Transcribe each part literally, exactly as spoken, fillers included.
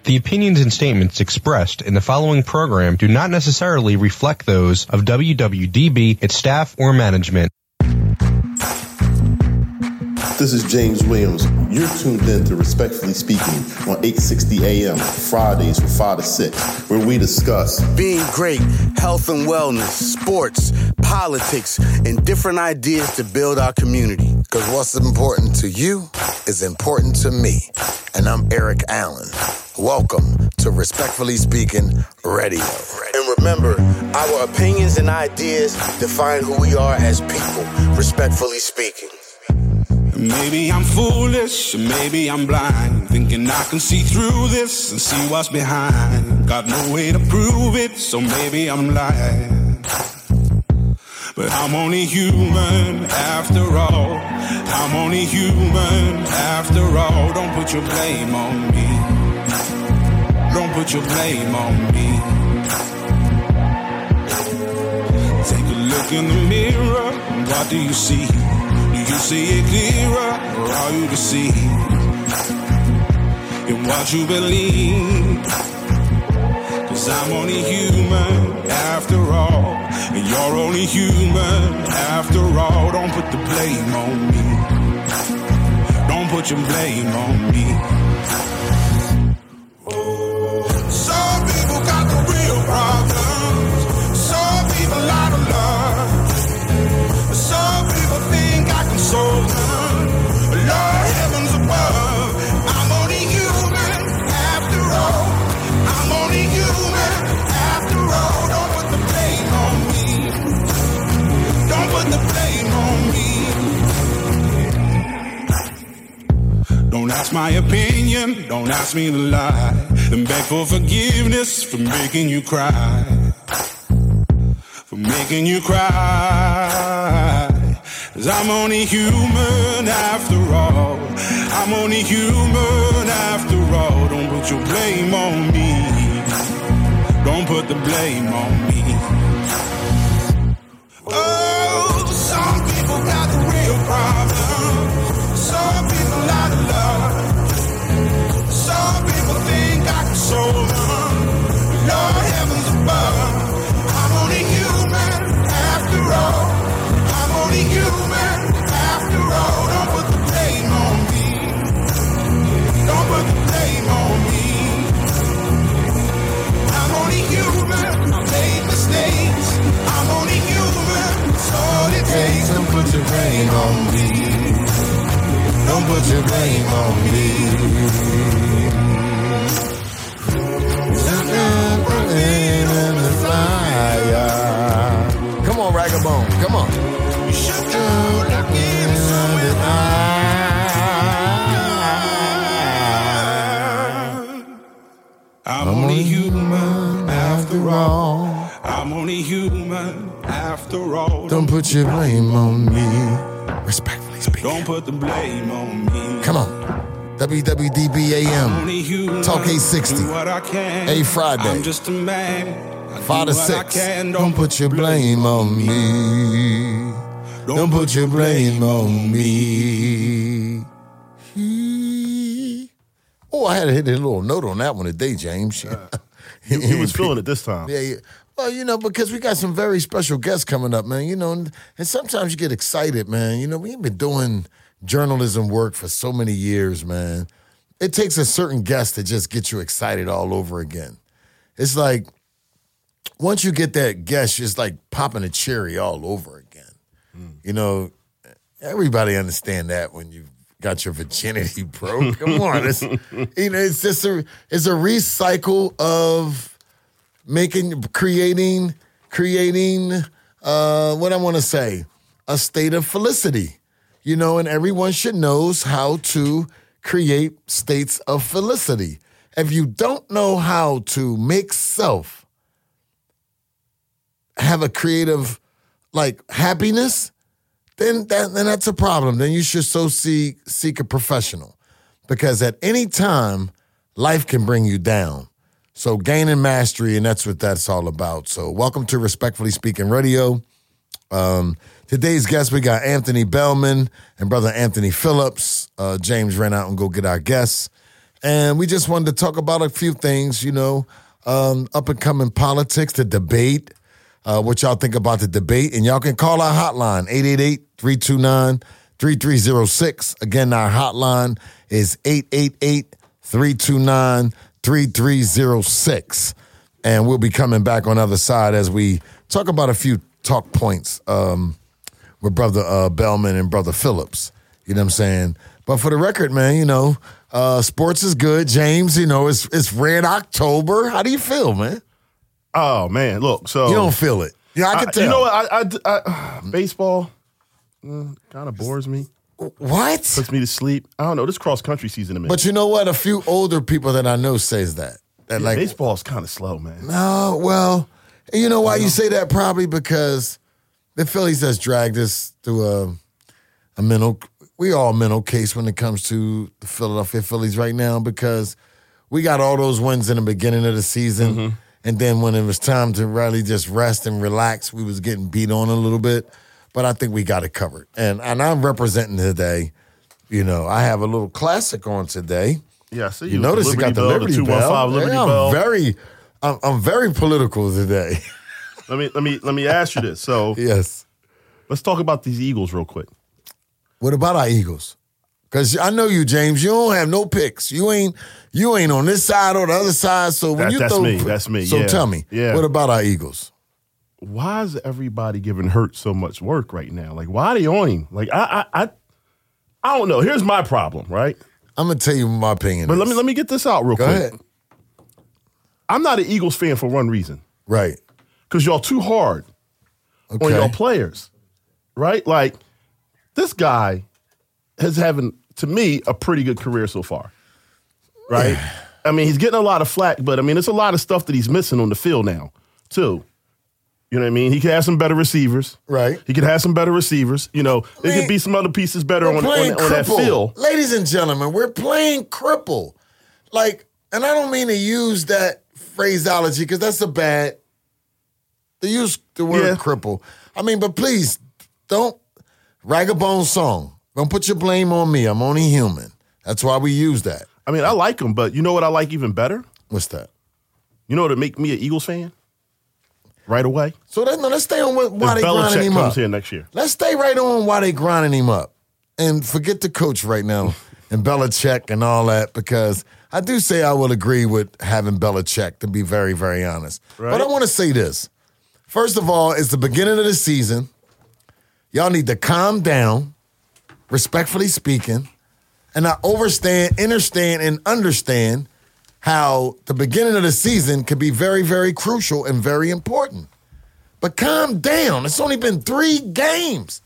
The opinions and statements expressed in the following program do not necessarily reflect those of W W D B, its staff, or management. This is James Williams. You're tuned in to Respectfully Speaking on eight sixty A M, Fridays from five to six, where we discuss being great, health and wellness, sports, politics, and different ideas to build our community. Because what's important to you is important to me. And I'm Eric Allen. Welcome to Respectfully Speaking Radio. And remember, our opinions and ideas define who we are as people, respectfully speaking. Maybe I'm foolish, maybe I'm blind, thinking I can see through this and see what's behind. Got no way to prove it, so maybe I'm lying. But I'm only human after all. I'm only human after all. Don't put your blame on me. Don't put your blame on me. Take a look in the mirror, what do you see? Do you see it clearer, or are you deceived in what you believe? Cause I'm only human after all, and you're only human after all. Don't put the blame on me. Don't put your blame on me. Some people got the real problems. Some people out of love. Some people think I can solve them. Lord heavens above, I'm only human after all. I'm only human after all. Don't put the blame on me. Don't put the blame on me. Don't ask my opinion, don't ask me to lie. And beg for forgiveness for making you cry. For making you cry. Cause I'm only human after all. I'm only human after all. Don't put your blame on me. Don't put the blame on me. Oh, some people got the real problem. Some people out of love. Some people think I can solve them. Lord heavens above, I'm only human after all. I'm only human after all. Don't put the blame on me. Don't put the blame on me. I'm only human. I made mistakes. I'm only human. That's all it takes. Don't put your blame on me. Don't put your blame on me. In the fire. Come on, Ragabone. Come on. You should go look in somewhere. I'm only human after all. I'm only human after all. Don't put your blame on me. Respectfully speaking. Don't put the blame on me. Come on. W W D B A M. Talk eight sixty. A Friday. I'm just a man. Five to six. Don't put your blame on me. Don't put your blame on me. Oh, I had to hit a little note on that one today, James. Uh, he, he was feeling it this time. Yeah, yeah. Well, you know, because we got some very special guests coming up, man. You know, and, and sometimes you get excited, man. You know, we've been doing journalism work for so many years, man. It takes a certain guest to just get you excited all over again. It's like, once you get that guest, it's like popping a cherry all over again. Mm. You know, everybody understand that when you got your virginity broke. Come on. It's, you know, it's just a, it's a recycle of making, creating, creating, uh, what I want to say, a state of felicity. You know, and everyone should knows how to create states of felicity. If you don't know how to make self have a creative, like, happiness, then that, then that's a problem. Then you should so seek seek a professional, because at any time, life can bring you down. So gaining mastery, and that's what that's all about. So welcome to Respectfully Speaking Radio. Um, today's guest, we got Anthony Bellman and brother Anthony Phillips. Uh, James ran out and go get our guests. And we just wanted to talk about a few things, you know, um, up-and-coming politics, the debate, uh, what y'all think about the debate. And y'all can call our hotline, eight eight eight, three two nine, three three zero six. Again, our hotline is eight eight eight, three two nine, three three zero six. And we'll be coming back on the other side as we talk about a few talk points um, with Brother uh, Bellman and Brother Phillips. You know what I'm saying? But for the record, man, you know, uh, sports is good. James, you know, it's it's Red October. How do you feel, man? Oh, man, look, so. You don't feel it. Yeah, I can I, tell. You know what? I, I, I, baseball mm, kind of bores me. What? Puts me to sleep. I don't know. This cross-country season, man. But you know what? A few older people that I know says that. that yeah, like baseball's kind of slow, man. No, well, you know why you say that? Probably because the Phillies has dragged us through a, a mental, we all mental case when it comes to the Philadelphia Phillies right now because we got all those wins in the beginning of the season. Mm-hmm. And then when it was time to really just rest and relax, we was getting beat on a little bit. But I think we got it covered. And and I'm representing today. You know, I have a little classic on today. Yeah, I see you. You notice you got the Bell, Liberty the Bell. Liberty yeah, I'm Bell. very, I'm, I'm very political today. let me let me let me ask you this. So yes, let's talk about these Eagles real quick. What about our Eagles? Because I know you, James. You don't have no picks. You ain't you ain't on this side or the other side. So when that, you that's throw, me. That's me. So yeah. tell me, yeah. what about our Eagles? Why is everybody giving Hurt so much work right now? Like, why are they on him? Like, I, I, I, I don't know. Here's my problem, right? I'm gonna tell you my opinion. But is. let me let me get this out real Go quick. ahead. I'm not an Eagles fan for one reason, Right. because y'all too hard Okay. on y'all players, right? Like, this guy has having, to me, a pretty good career so far, right? I mean, he's getting a lot of flack, but I mean, it's a lot of stuff that he's missing on the field now, too. You know what I mean? He could have some better receivers. Right. He could have some better receivers. You know, I there mean, could be some other pieces better on, on, playing on that cripple. field. Ladies and gentlemen, we're playing cripple. Like, and I don't mean to use that phraseology because that's a bad. They use the word Yeah. cripple. I mean, but please don't ragabone song. Don't put your blame on me. I'm only human. That's why we use that. I mean, I like him, but you know what I like even better? What's that? You know what would make me an Eagles fan? Right away? So let's, no, let's stay on what, why If they grinding Belichick him comes up. here next year. Let's stay right on why they grinding him up. And forget the coach right now and Belichick and all that because I do say I will agree with having Belichick, to be very, very honest. Right. But I want to say this. First of all, it's the beginning of the season. Y'all need to calm down, respectfully speaking, and I overstand, understand, and understand how the beginning of the season could be very, very crucial and very important. But calm down. It's only been three games.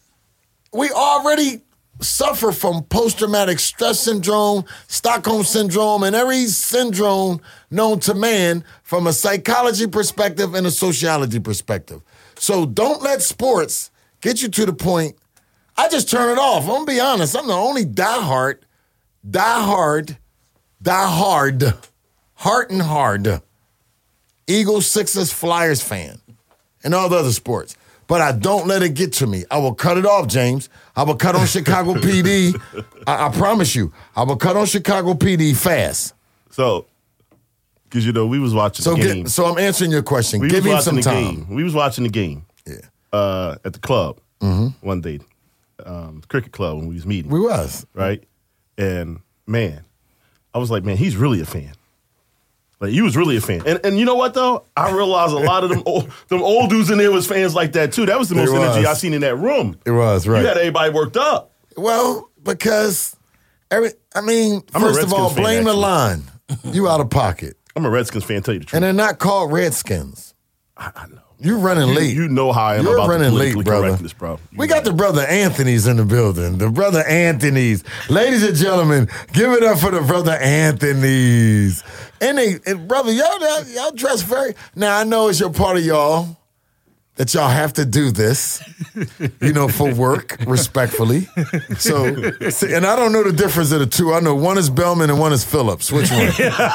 We already suffer from post-traumatic stress syndrome, Stockholm syndrome, and every syndrome known to man from a psychology perspective and a sociology perspective. So don't let sports get you to the point. I just turn it off. I'm going to be honest. I'm the only diehard, diehard, diehard, heart and hard Eagles, Sixers, Flyers fan and all the other sports. But I don't let it get to me. I will cut it off, James. I will cut on Chicago P D. I, I promise you. I will cut on Chicago P D fast. So, because, you know, we was watching So the get, game. so I'm answering your question. we Give was me watching some the time. game. We was watching the game Yeah, uh, at the club Mm-hmm. one day, um, the cricket club when we was meeting, we was. right? And, man, I was like, man, he's really a fan. Like, he was really a fan. And and you know what, though? I realized a lot of them old, them old dudes in there was fans like that, too. That was the It most energy was. I seen in that room. It was, right. You had everybody worked up. Well, because every, I mean, I'm a first of Redskins all, fan, blame the actually. line. You out of pocket. I'm a Redskins fan, tell you the truth. And they're not called Redskins. I, I know. You running You, late. you know how I am You're about running the late, politically brother. correctness, bro. You We know. got the brother Anthony's in the building. The brother Anthony's. Ladies and gentlemen, give it up for the brother Anthony's. And they, and brother, y'all, y'all, y'all dress very. Now I know it's your part of y'all that y'all have to do this, you know, for work, respectfully. So, see, and I don't know the difference of the two. I know one is Bellman and one is Phillips. Which one?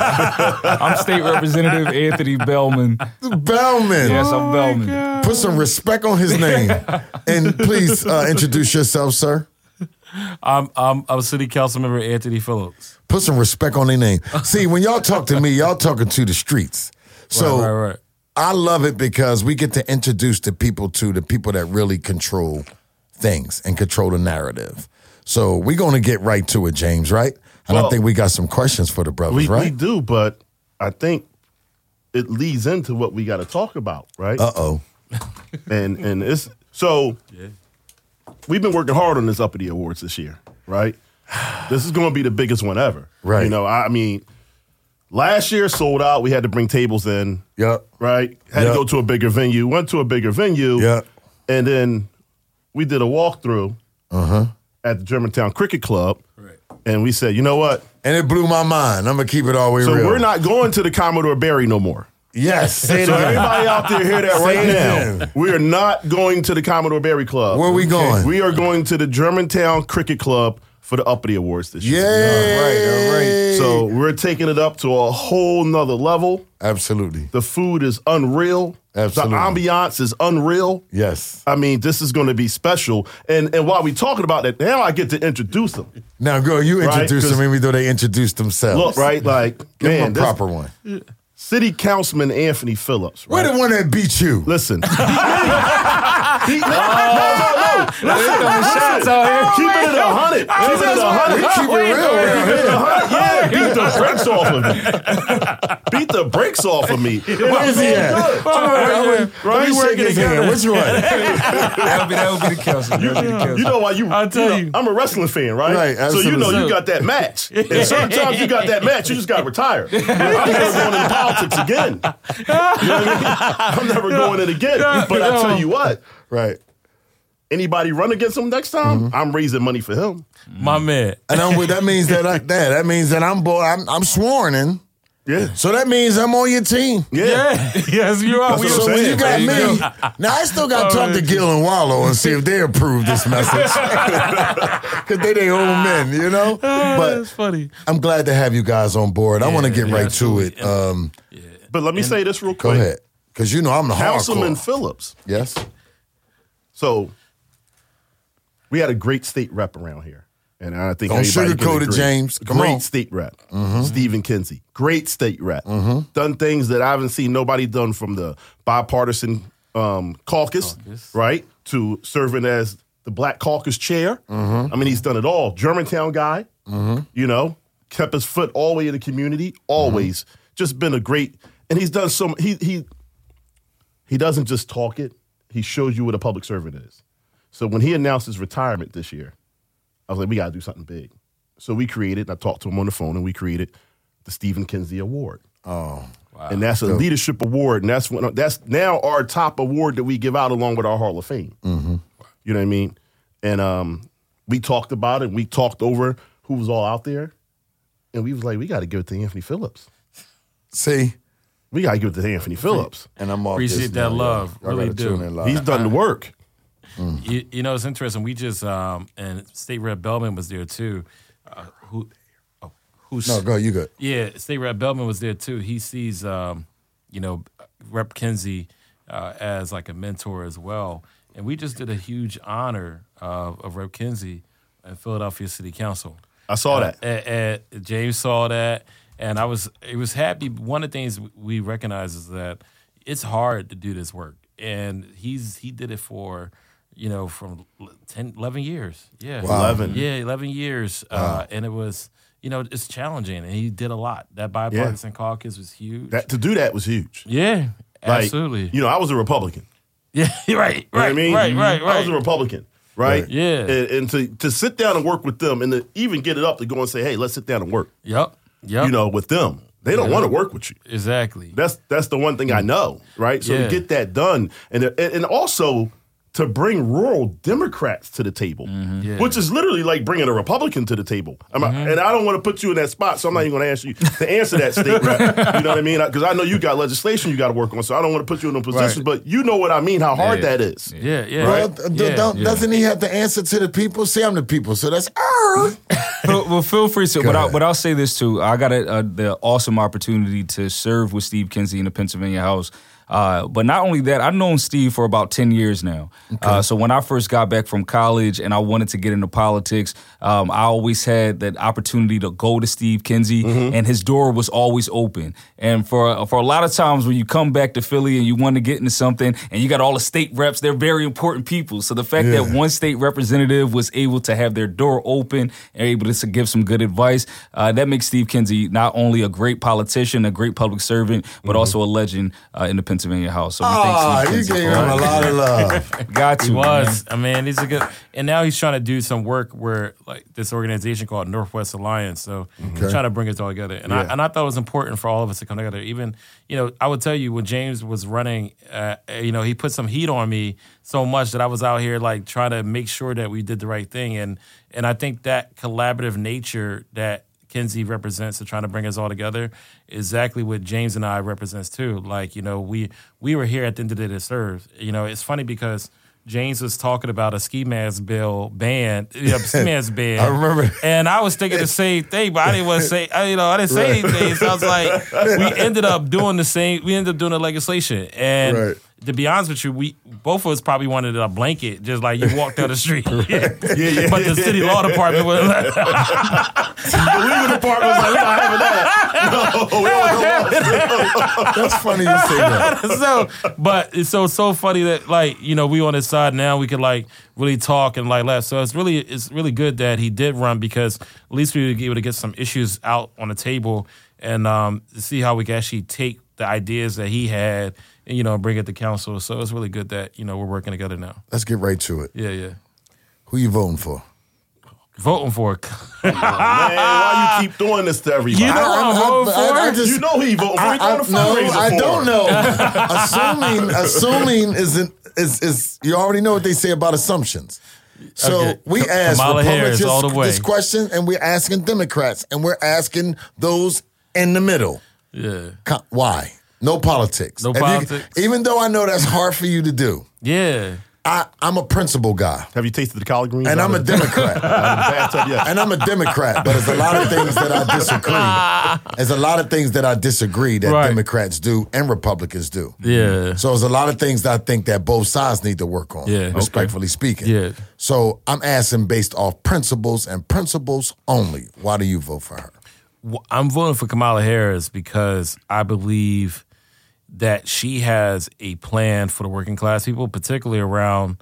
I'm State Representative Anthony Bellman. Bellman. Yes, I'm Bellman. Put some respect on his name. And please uh, introduce yourself, sir. I'm, I'm I'm City Council member Anthony Phillips. Put some respect on their name. See, when y'all talk to me, y'all talking to the streets. So right, right, right. I love it because we get to introduce the people to the people that really control things and control the narrative. So we're going to get right to it, James, right? And Well, I think we got some questions for the brothers, We, right? we do, but I think it leads into what we got to talk about, right? Uh-oh. and and it's so we've been working hard on this Uppity Awards this year, right? This is going to be the biggest one ever, Right. You know, I mean, last year sold out. We had to bring tables in, Yep. right? Had Yep. to go to a bigger venue. Went to a bigger venue, Yep. and then we did a walkthrough Uh-huh. at the Germantown Cricket Club, Right. and we said, you know what? And it blew my mind. I'm going to keep it all the way So real. we're not going to the Commodore Barry no more. Yes, say it So again. everybody out there hear that Say right it now. again. We are not going to the Commodore Barry Club. Where we going? We are going to the Germantown Cricket Club for the Uppity Awards this year. Yay. All right, all right. So we're taking it up to a whole nother level. Absolutely. The food is unreal. Absolutely. The ambiance is unreal. Yes. I mean, this is going to be special. And and while we're talking about that, now I get to introduce them. Now, girl, you Right, introduced 'cause- them even though they introduced themselves. Look, right? Like, Give man, them a this- proper one. City Councilman Anthony Phillips. We're Right? the one that beat you. Listen. Beat me. No, no, no. Listen, shots out here. Keep it at a hundred. Keep it at a hundred. We keep it real around Keep it at a here. hundred. Yeah, beat the brakes off of me. Beat the brakes off of me. Where is he at? Right? Let me shake his hand. Which one? That would be, that would be the council. That would be the council. You know why you? I'll tell know, you. I'm a wrestling fan, right? Right, So you know absolutely. you got that match. And sometimes you got that match, you just got to retire. I'm never going into politics again. You know what I mean? I'm never going in again. But I tell you what, Right. anybody run against him next time, Mm-hmm. I'm raising money for him. My man. And I'm, with- that means that I, that that means that I'm boy. I'm, I'm sworn in. Yeah. So that means I'm on your team. Yeah. Yeah. Yes, you are. That's what So I'm when saying. you got There you me, go. now I still got to talk to Gil and Wallow and see if they approve this message. Because they their own men, you know? But That's funny. I'm glad to have you guys on board. I want to get yeah, right to absolutely. it. Um, But let me say this real go quick. ahead. Because you know I'm the Councilman hardcore. Phillips. Yes? So we had a great state rep around here. And I think Don't everybody can sugarcoat it, agree. James. Come Great on. Mm-hmm. state rep, Stephen Kinsey. Great state rep. Done things that I haven't seen nobody done, from the bipartisan um, caucus, Caucus. right, to serving as the Black Caucus chair. Mm-hmm. I mean, he's done it all. Germantown guy, you know, kept his foot all the way in the community. Always Mm-hmm. just been a great, and he's done some. He he he doesn't just talk it. He shows you what a public servant is. So when he announced his retirement this year, I was like, we got to do something big. So we created, and I talked to him on the phone, and we created the Stephen Kinsey Award. Oh. And that's a leadership award, and that's when, that's now our top award that we give out along with our Hall of Fame. Mm-hmm. You know what I mean? And um, we talked about it. We talked over who was all out there, and we was like, we got to give it to Anthony Phillips. See? We got to give it to Anthony Phillips. And I'm off Appreciate this that now, love. y'all. Y'all Really gotta do. tune in live. He's done the work. You, you know, it's interesting. We just um, and State Rep Bellman was there too. Uh, who, oh, who's No, go. You good. Yeah, State Rep Bellman was there too. He sees, um, you know, Rep Kinsey uh, as like a mentor as well. And we just did a huge honor of, of Rep Kinsey at Philadelphia City Council. I saw that. Uh, and, and James saw that, and I was it was happy. One of the things we recognize is that it's hard to do this work, and he's he did it for. You know, from ten, eleven years. Yeah. Wow. eleven. Yeah, eleven years. Uh, and it was, you know, it's challenging. And he did a lot. That bipartisan caucus was huge. That, to do that was huge. yeah, Like, absolutely. You know, I was a Republican. yeah, right, You know right, what I mean? right, right, I was a right. Republican, right? Yeah. And, and to, to sit down and work with them, and to even get it up to go and say, hey, let's sit down and work, Yep, yep. you know, with them. They don't Yeah. want to work with you. Exactly. That's that's the one thing I know, right? So Yeah. to get that done, and and, and also to bring rural Democrats to the table, Yeah. which is literally like bringing a Republican to the table. I'm not- and I don't want to put you in that spot, so I'm not even going to ask you to answer that state rep. You know what I mean? Because I know you got legislation you got to work on, so I don't want to put you in a position. But you know what I mean? How hard Yeah. that is. yeah, yeah. Well, d- yeah. don't, yeah. doesn't he have to answer to the people? See, I'm the people, so that's er. well, well, feel free to. Go But, I, ahead. but I'll say this too. I got a, a, the awesome opportunity to serve with Steve Kinsey in the Pennsylvania House Uh, but not only that, I've known Steve for about ten years now. Okay. Uh, so when I first got back from college and I wanted to get into politics, um, I always had that opportunity to go to Steve Kinsey, mm-hmm. and his door was always open. And for for a lot of times when you come back to Philly and you want to get into something and you got all the state reps, they're very important people. So the fact yeah. that one state representative was able to have their door open and able to give some good advice, uh, that makes Steve Kinsey not only a great politician, a great public servant, but mm-hmm. also a legend uh, in the Pennsylvania House. So we oh, thank you gave him a lot of love. Got to. He was. Man. I mean, he's a good. And now he's trying to do some work where, like, this organization called Northwest Alliance. So okay. he's trying to bring us all together. And yeah. I and I thought it was important for all of us to come together. Even, you know, I would tell you when James was running, uh, you know, he put some heat on me so much that I was out here like trying to make sure that we did the right thing. And and I think that collaborative nature that Kinsey represents to trying to bring us all together is exactly what James and I represents too. Like, you know, we we were here at the end of the day to serve. You know, it's funny because James was talking about a ski mask bill ban, you know, ski mask ban. I remember, and I was thinking the same thing, but I didn't want to say, I, you know, I didn't say right. anything. So I was like, we ended up doing the same. We ended up doing the legislation, and right. to be honest with you, we both of us probably wanted a blanket, just like you walk down the street. yeah. Yeah, yeah, but the city law department was like, the legal department was like, we're not having that. No, we don't That's funny you say that. so, but it's so so funny that like you know we on his side now, we could like really talk and like laugh. So it's really it's really good that he did run because at least we were able to get some issues out on the table and um, see how we can actually take the ideas that he had and, you know, bring it to council. So it's really good that, you know, we're working together now. Let's get right to it. Yeah, yeah. Who you voting for? Voting for. Oh, man, why you keep doing this to everybody? You know I, I'm voting for? I, I just, you know he voting for. He I, throwing a no, fundraiser I for. don't know. assuming, assuming isn't is is you already know what they say about assumptions. So okay. we ask Kamala Republicans Harris all the way. this question, and we're asking Democrats, and we're asking those in the middle. Yeah. Why? No politics. No If politics. You, even though I know that's hard for you to do. Yeah. I, I'm a principle guy. Have you tasted the collard greens? And I'm a Democrat. bathtub, yes. And I'm a Democrat, but there's a lot of things that I disagree. There's a lot of things that I disagree that right. Democrats do and Republicans do. Yeah. So there's a lot of things that I think that both sides need to work on, yeah. respectfully okay. speaking. Yeah. So I'm asking based off principles and principles only. Why do you vote for her? I'm voting for Kamala Harris because I believe that she has a plan for the working class people, particularly around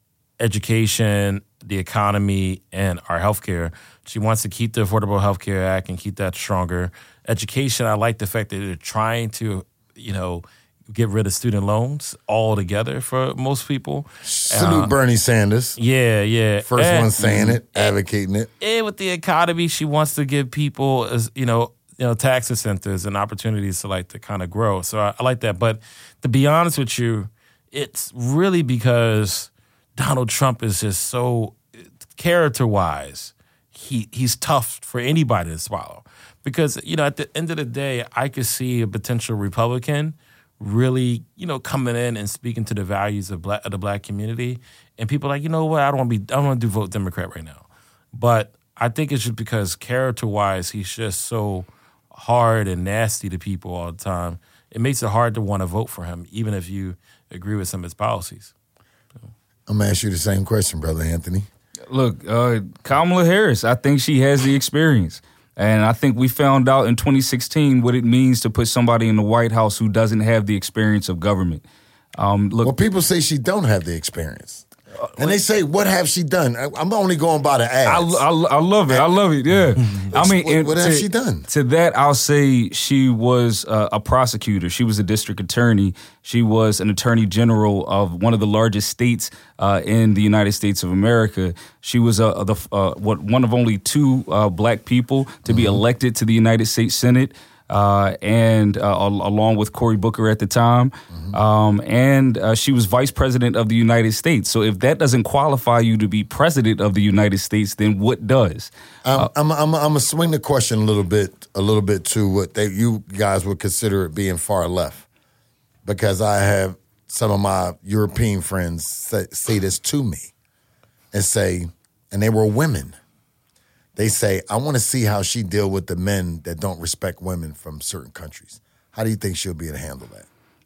education, the economy, and our healthcare. She wants to keep the Affordable Health Care Act and keep that stronger. Education, I like the fact that they're trying to, you know, get rid of student loans altogether for most people. Salute uh, Bernie Sanders. Yeah, yeah. First and, one saying it, advocating it. And with the economy, she wants to give people, you know, you know, tax incentives and opportunities to like to kind of grow. So I, I like that. But to be honest with you, it's really because Donald Trump is just so character-wise, he he's tough for anybody to swallow. Because, you know, at the end of the day, I could see a potential Republican really, you know, coming in and speaking to the values of, black, of the black community. And people are like, you know what, I don't want to be, I don't want to do vote Democrat right now. But I think it's just because character-wise, he's just so hard and nasty to people all the time. It makes it hard to want to vote for him, even if you agree with some of his policies. So. I'm going to ask you the same question, Brother Anthony. Look, uh, Kamala Harris, I think she has the experience. And I think we found out in twenty sixteen what it means to put somebody in the White House who doesn't have the experience of government. Um, look, well, people say she don't have the experience. And they say, what have she done? I'm only going by the ads. I, I, I love it. I love it, yeah. I mean, what, what to, has she done? To that, I'll say she was uh, a prosecutor. She was a district attorney. She was an attorney general of one of the largest states uh, in the United States of America. She was uh, the uh, what one of only two uh, black people to be mm-hmm. elected to the United States Senate. Uh, and uh, along with Cory Booker at the time, mm-hmm. um, and uh, she was vice president of the United States. So if that doesn't qualify you to be president of the United States, then what does? Um, uh, I'm I'm I'm gonna swing the question a little bit a little bit to what they, you guys would consider it being far left, because I have some of my European friends say, say this to me and say, and they were women. They say, I want to see how she deal with the men that don't respect women from certain countries. How do you think she'll be able to handle that?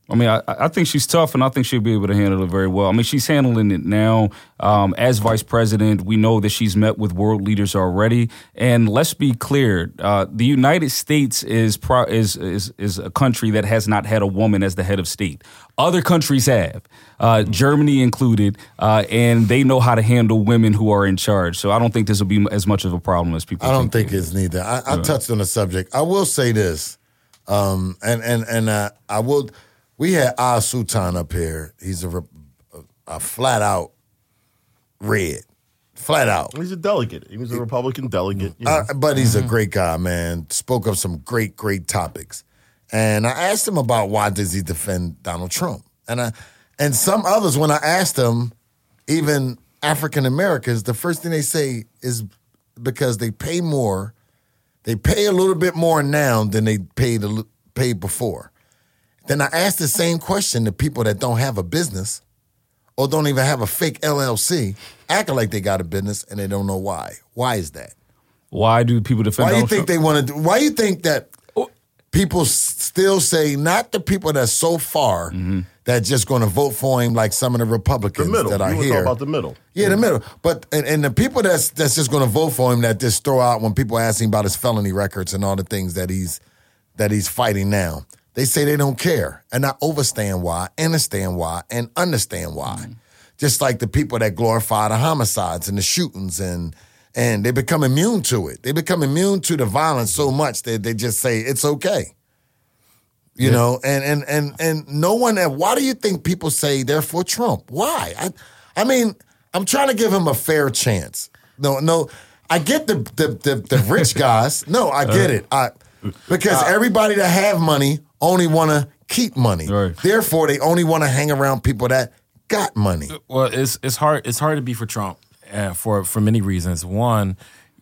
I mean, I, I think she's tough, and I think she'll be able to handle it very well. I mean, she's handling it now. Um, as vice president, we know that she's met with world leaders already. And let's be clear, uh, the United States is, pro- is is is a country that has not had a woman as the head of state. Other countries have, uh, Germany included, uh, and they know how to handle women who are in charge. So I don't think this will be as much of a problem as people I don't think. think it's neither. I, I touched on the subject. I will say this, um, and and and uh, I will. We had Al Sultan up here. He's a, a, a flat out red, flat out. He's a delegate. He was a Republican delegate. You know. Uh, but he's a great guy, man. Spoke of some great, great topics. And I asked him about why does he defend Donald Trump? And I, and some others, when I asked them, even African Americans, the first thing they say is because they pay more. They pay a little bit more now than they paid a, paid before. Then I asked the same question to people that don't have a business or don't even have a fake L L C, acting like they got a business and they don't know why. Why is that? Why do people defend Why do you Donald think Trump? they want to do? Why do you think that people s- still say not the people that's so far Mm-hmm. that just going to vote for him like some of the The Republicans middle. that are You want to here? talk about the middle. Yeah, the middle. But and, and the people that's that's just going to vote for him that just throw out when people ask him about his felony records and all the things that he's that he's fighting now. They say they don't care, and I understand why, understand why, and understand why. Mm-hmm. Just like the people that glorify the homicides and the shootings, and and they become immune to it. They become immune to the violence so much that they just say it's okay. You Yeah. know, and and and and no one. Why do you think people say they're for Trump? Why? I, I mean, I'm trying to give him a fair chance. No, no, I get the the the, the rich guys. No, I get it. I because everybody that have money only want to keep money. Right. Therefore, they only want to hang around people that got money. Well, it's it's hard it's hard to be for Trump uh, for for many reasons. One,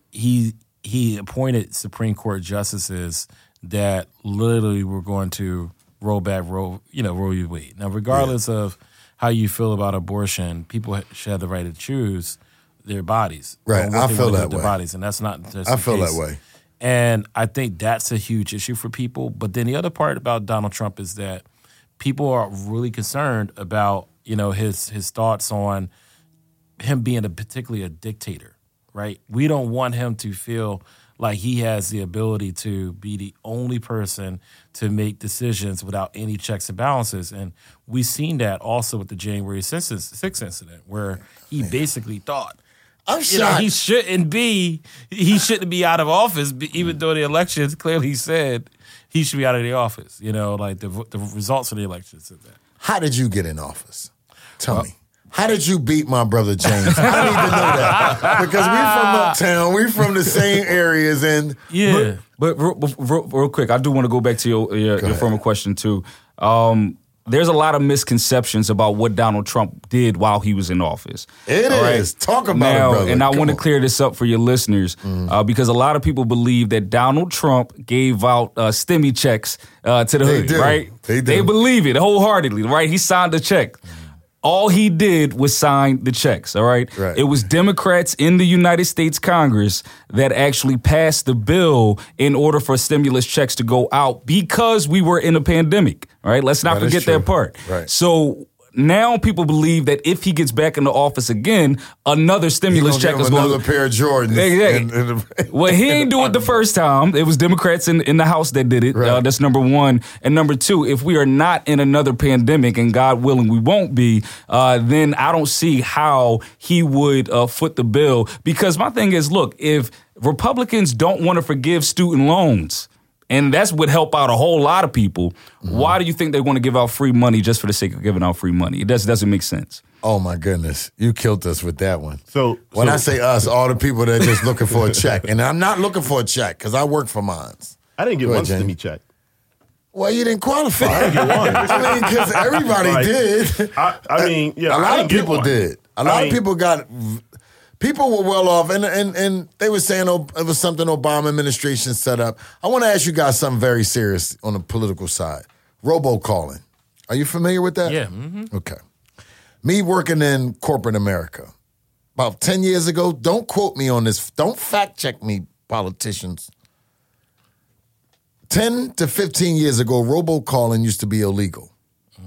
he he appointed Supreme Court justices that literally were going to roll back Roe, you know, Roe v. Wade. Now, regardless of how you feel about abortion, people ha- should have the right to choose their bodies. Right, and what I they feel wanna do that with their way. bodies, and that's not just I the feel case. that way. And I think that's a huge issue for people. But then the other part about Donald Trump is that people are really concerned about, you know, his his thoughts on him being a particularly a dictator, right? We don't want him to feel like he has the ability to be the only person to make decisions without any checks and balances. And we've seen that also with the January sixth incident, where he basically thought, I'm you know, shocked. he shouldn't be he shouldn't be out of office, even though the elections clearly said he should be out of the office. You know, like the the results of the elections said that. How did you get in office? Tell me. How did you beat my brother James? I need to know that because we're from uptown. We're from the same areas, and Yeah. But real, real, real quick, I do want to go back to your your, your ahead. former question too. Um, there's a lot of misconceptions about what Donald Trump did while he was in office. It All is. Talk about now, it, brother. and I Come want to on. clear this up for your listeners uh, because a lot of people believe that Donald Trump gave out uh, stimmy checks uh, to the They hood, do. right? They do. believe it wholeheartedly, right? He signed the check. All he did was sign the checks, all right? Right. It was Democrats in the United States Congress that actually passed the bill in order for stimulus checks to go out because we were in a pandemic, all right? Let's not That is forget true. that part. Right. So now people believe that if he gets back into office again, another He stimulus gonna check give is him going another pair of Jordans. Exactly. in- in the- Well, he ain't do it the first time. It was Democrats in, in the House that did it. Right. Uh, that's number one. And number two, if we are not in another pandemic, and God willing we won't be, uh, then I don't see how he would uh, foot the bill. Because my thing is, look, if Republicans don't want to forgive student loans, and that's would help out a whole lot of people, why do you think they want to give out free money just for the sake of giving out free money? It just doesn't make sense. Oh my goodness, you killed us with that one. So When so- I say us, all the people that are just looking for a check, and I'm not looking for a check because I work for mines. I didn't get Go one ahead, Jamie. stimmy check. Well, you didn't qualify. I didn't get one. I mean, because everybody Like, did. I, I mean, yeah, a I lot didn't of get people one. did. A I lot mean- of people got. People were well off, and and and they were saying oh, it was something Obama administration set up. I want to ask you guys something very serious on the political side. Robocalling. Are you familiar with that? Yeah. hmm Okay. Me working in corporate America about ten years ago. Don't quote me on this. Don't fact check me, politicians. ten to fifteen years ago, robocalling used to be illegal.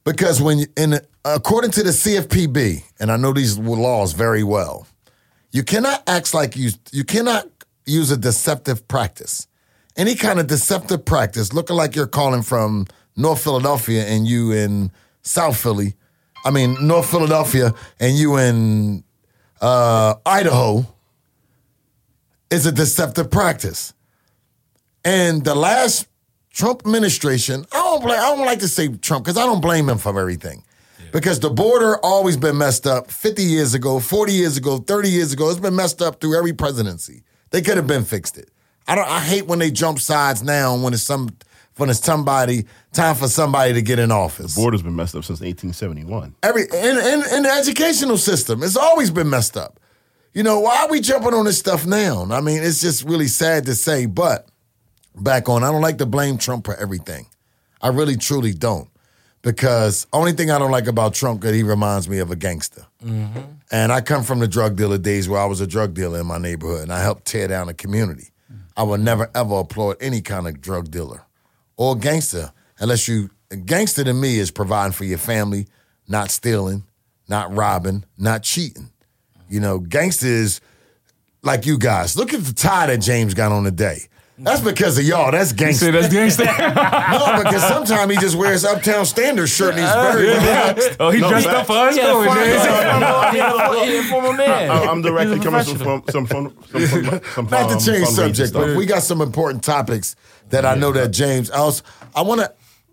Because when you, in according to the C F P B, and I know these laws very well, you cannot act like you you cannot use a deceptive practice. Any kind of deceptive practice, looking like you're calling from North Philadelphia and you in South Philly, I mean North Philadelphia and you in uh, Idaho, is a deceptive practice. And the last Trump administration, I don't blame, I don't like to say Trump because I don't blame him for everything. Yeah. Because the border always been messed up fifty years ago, forty years ago, thirty years ago. It's been messed up through every presidency. They could have been fixed it. I don't. I hate when they jump sides now when it's some when it's somebody time for somebody to get in office. The border's been messed up since eighteen seventy-one. Every in, in, in the educational system, it's always been messed up. You know, why are we jumping on this stuff now? I mean, it's just really sad to say, but back on, I don't like to blame Trump for everything. I really, truly don't. Because only thing I don't like about Trump is he reminds me of a gangster. Mm-hmm. And I come from the drug dealer days where I was a drug dealer in my neighborhood, and I helped tear down a community. Mm-hmm. I would never, ever applaud any kind of drug dealer or gangster unless you, gangster to me is providing for your family, not stealing, not robbing, not cheating. You know, gangster is like you guys. Look at the tie that James got on today. That's because of y'all. That's gangster. You say that's gangster? No, because sometimes he just wears Uptown Standard shirt and he's very relaxed. Oh, he No, dressed back- up for us? Yeah, though, fine. James. He's a former man. I- I'm directly He's a coming from professional. some, some, some, some, some Not to um, change fundraising subject, stuff. but we got some important topics that I know that James else. I want to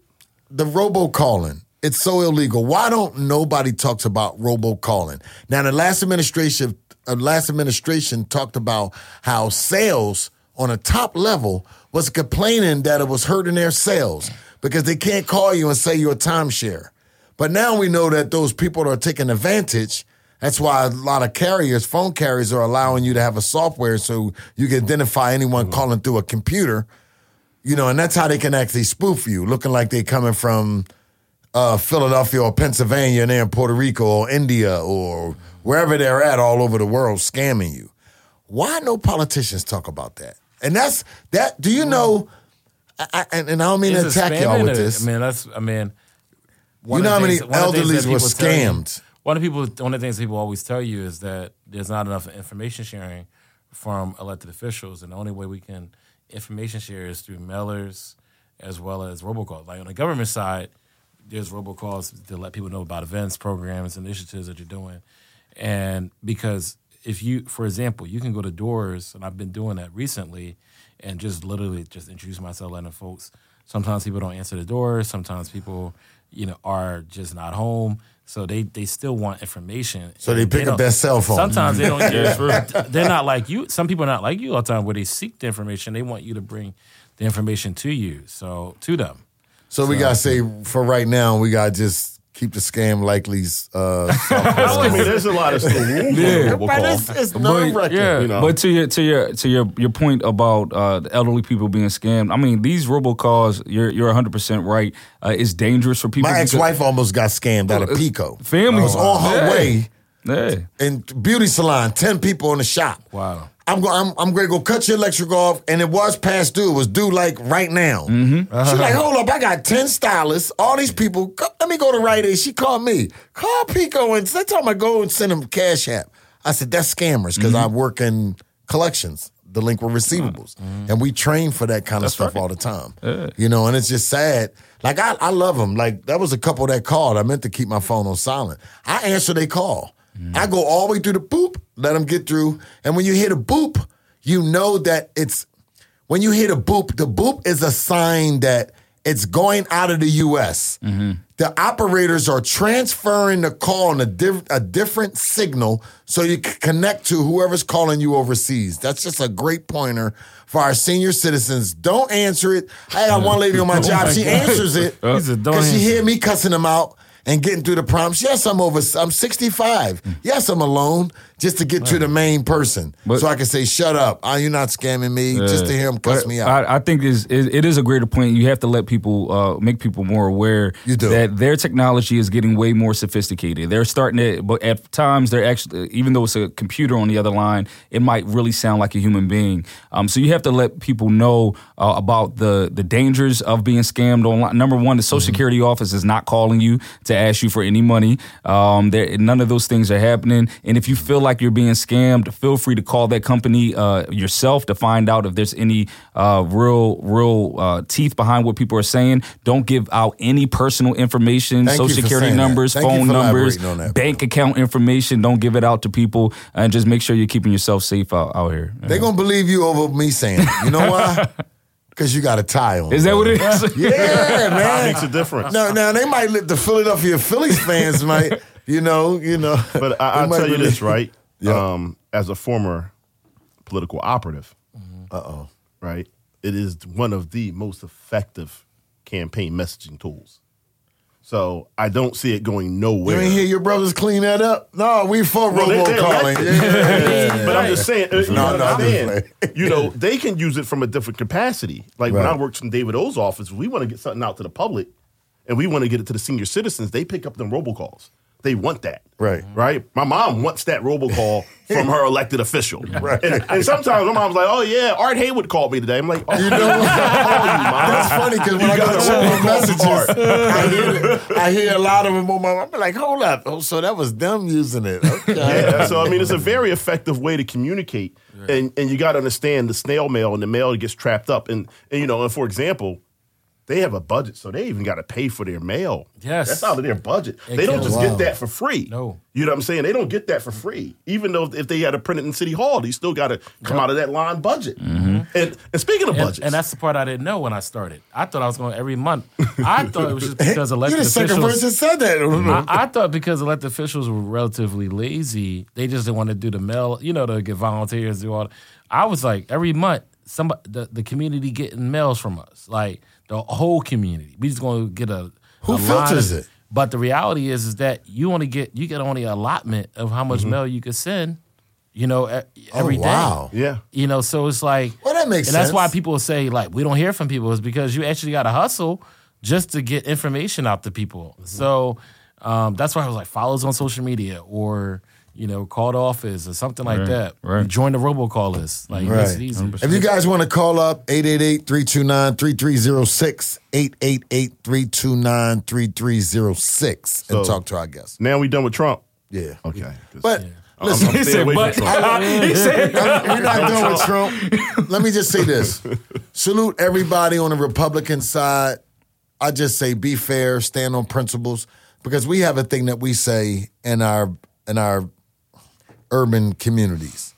the robocalling. It's so illegal. Why don't nobody talks about robocalling? Now, the last administration, uh, last administration talked about how sales on a top level was complaining that it was hurting their sales because they can't call you and say you're a timeshare. But now we know that those people are taking advantage. That's why a lot of carriers, phone carriers, are allowing you to have a software so you can identify anyone mm-hmm. calling through a computer. You know, and that's how they can actually spoof you, looking like they're coming from uh, Philadelphia or Pennsylvania and they're in Puerto Rico or India or wherever they're at all over the world scamming you. Why no politicians talk about that? And that's that. Do you know? I, I, and, and I don't mean Is to it attack y'all spamming with or- this. I mean, that's. I mean, You know how many elderlies were scammed. scammed? One of people, one of the things people always tell you is that there's not enough information sharing from elected officials, and the only way we can information share is through mailers as well as robocalls. Like on the government side, there's robocalls to let people know about events, programs, initiatives that you're doing, and because if you, for example, you can go to doors, and I've been doing that recently, and just literally just introduce myself, letting folks. Sometimes people don't answer the door. Sometimes people, you know, are just not home. So they, they still want information. So they pick don't- up their cell phone. Sometimes they don't. They're, they're not like you. Some people are not like you all the time. Where they seek the information, they want you to bring the information to you. So to them. So we gotta say for right now, we gotta just keep the scam likely's. Uh, I mean, there's a lot of stuff. Yeah. We'll but call. it's, it's nerve-wracking. Yeah, You know. but to your to your to your your point about uh, the elderly people being scammed, I mean these robocalls, you're you're one hundred percent right. Uh, it's dangerous for people. My because- ex-wife almost got scammed out of Well, Pico. family I was on her Yeah. way Yeah. in beauty salon, ten people in the shop. Wow. I'm going. I'm, I'm going to go cut your electric off, and it was past due. It was due like right now. Mm-hmm. She's like, "Hold up, I got ten stylists. All these people. Go, let me go to Rite Aid." She called me. Call Pico, and they told me go and send them Cash App. I said that's scammers because I work in collections, delinquent receivables, mm-hmm. and we train for that kind of stuff all the time. Yeah. You know, and it's just sad. Like I, I love them. Like that was a couple that called. I meant to keep my phone on silent. I answer they call. I go all the way through the boop, let them get through. And when you hear the boop, you know that it's, when you hear the boop, the boop is a sign that it's going out of the U S. Mm-hmm. The operators are transferring the call on a, diff- a different signal so you can connect to whoever's calling you overseas. That's just a great pointer for our senior citizens. Don't answer it. I got one lady on my job, my she God. answers it He said, "Don't because she answer." hear me cussing them out and getting through the prompts. Yes, I'm over. I'm sixty-five. Yes, I'm alone. just to get to the main person, But- so I can say, "Shut up! Ah, you're not scamming me." Just to hear him cuss But me out. I, I think is it, it is a greater point. You have to let people uh, make people more aware You do. that their technology is getting way more sophisticated. They're starting to, but at times they're actually, even though it's a computer on the other line, it might really sound like a human being. Um, so you have to let people know uh, about the the dangers of being scammed online. Number one, the Social Mm-hmm. Security office is not calling you to ask you for any money. Um, there, none of those things are happening. And if you feel like you're being scammed, feel free to call that company uh, yourself to find out if there's any uh, real, real uh, teeth behind what people are saying. Don't give out any personal information, Thank you Social for Security saying that. numbers, Thank you phone for numbers, elaborating on that, bank account information. Don't give it out to people, and just make sure you're keeping yourself safe out, out here. They gonna believe you over me saying it. You know why? Because you got a tie on. Is that what it brother. is? Yeah, man. That makes a difference. No, now they might let the Philadelphia Phillies fans might, you know, you know. But I, they I'll might tell you believe- this, right? Yeah. Um, as a former political operative, Uh oh. right, it is one of the most effective campaign messaging tools. So I don't see it going You nowhere. ain't hear your brothers clean that up? No, we for Well, they- they robocalling. elected. Yeah. But I'm just saying, uh, you No, no, I'm just understand, you know, they can use it from a different capacity. Like when Right. I worked from David O's office, we want to get something out to the public and we want to get it to the senior citizens. They pick up them robocalls. They want that. Right. Right? My mom wants that robocall from her elected official. Right. And, and sometimes my mom's like, oh, yeah, Art Haywood called me today. I'm like, oh, You know what? call you, Mom. That's funny because when You I go got to a check my robocall from Art. messages, I hear, I hear a lot of them on my. I'm like, hold up. Oh, so that was them using it. Okay. Yeah, so I mean, it's a very effective way to communicate, and and you got to understand the snail mail and the mail gets trapped up, and and you know, and for example, they have a budget, so they even got to pay for their mail. Yes. That's out of their budget. It they don't kills. just Wow. get that for free. No. You know what I'm saying? They don't get that for free. Even though if they had to print it in City Hall, they still got to come out of that line budget. And and speaking of And, budgets, and that's the part I didn't know when I started. I thought I was going every month. I thought it was just because You're elected the second officials. person said that. I, I thought because elected officials were relatively lazy, they just didn't want to do the mail, you know, to get volunteers, do all that. I was like, every month, somebody, the, the community getting mails from us, like the whole community. We just going to get a Who a filters line of- it? But the reality is, is that you only get you get only allotment of how much mail you could send, you know, e- every day. wow. yeah, You know, so it's like, Well, that makes and that's sense. why people say like we don't hear from people is because you actually got to hustle just to get information out to people. So um, that's why I was like follows on social media or you know call the office or something like Right, that. right. Join the robocall list. Like makes it Right. easy. If you guys want to call up, eight eight eight, three two nine, three three zero six, eight eight eight, three two nine, three three zero six, and So- talk to our guests. now we done with Trump. Yeah. Okay, 'cause But I'm- listen, I'm staying away from Trump. he said, we're not done with Trump. Let me just say this. Salute everybody on the Republican side. I just say be fair, stand on principles, because we have a thing that we say in our in our urban communities.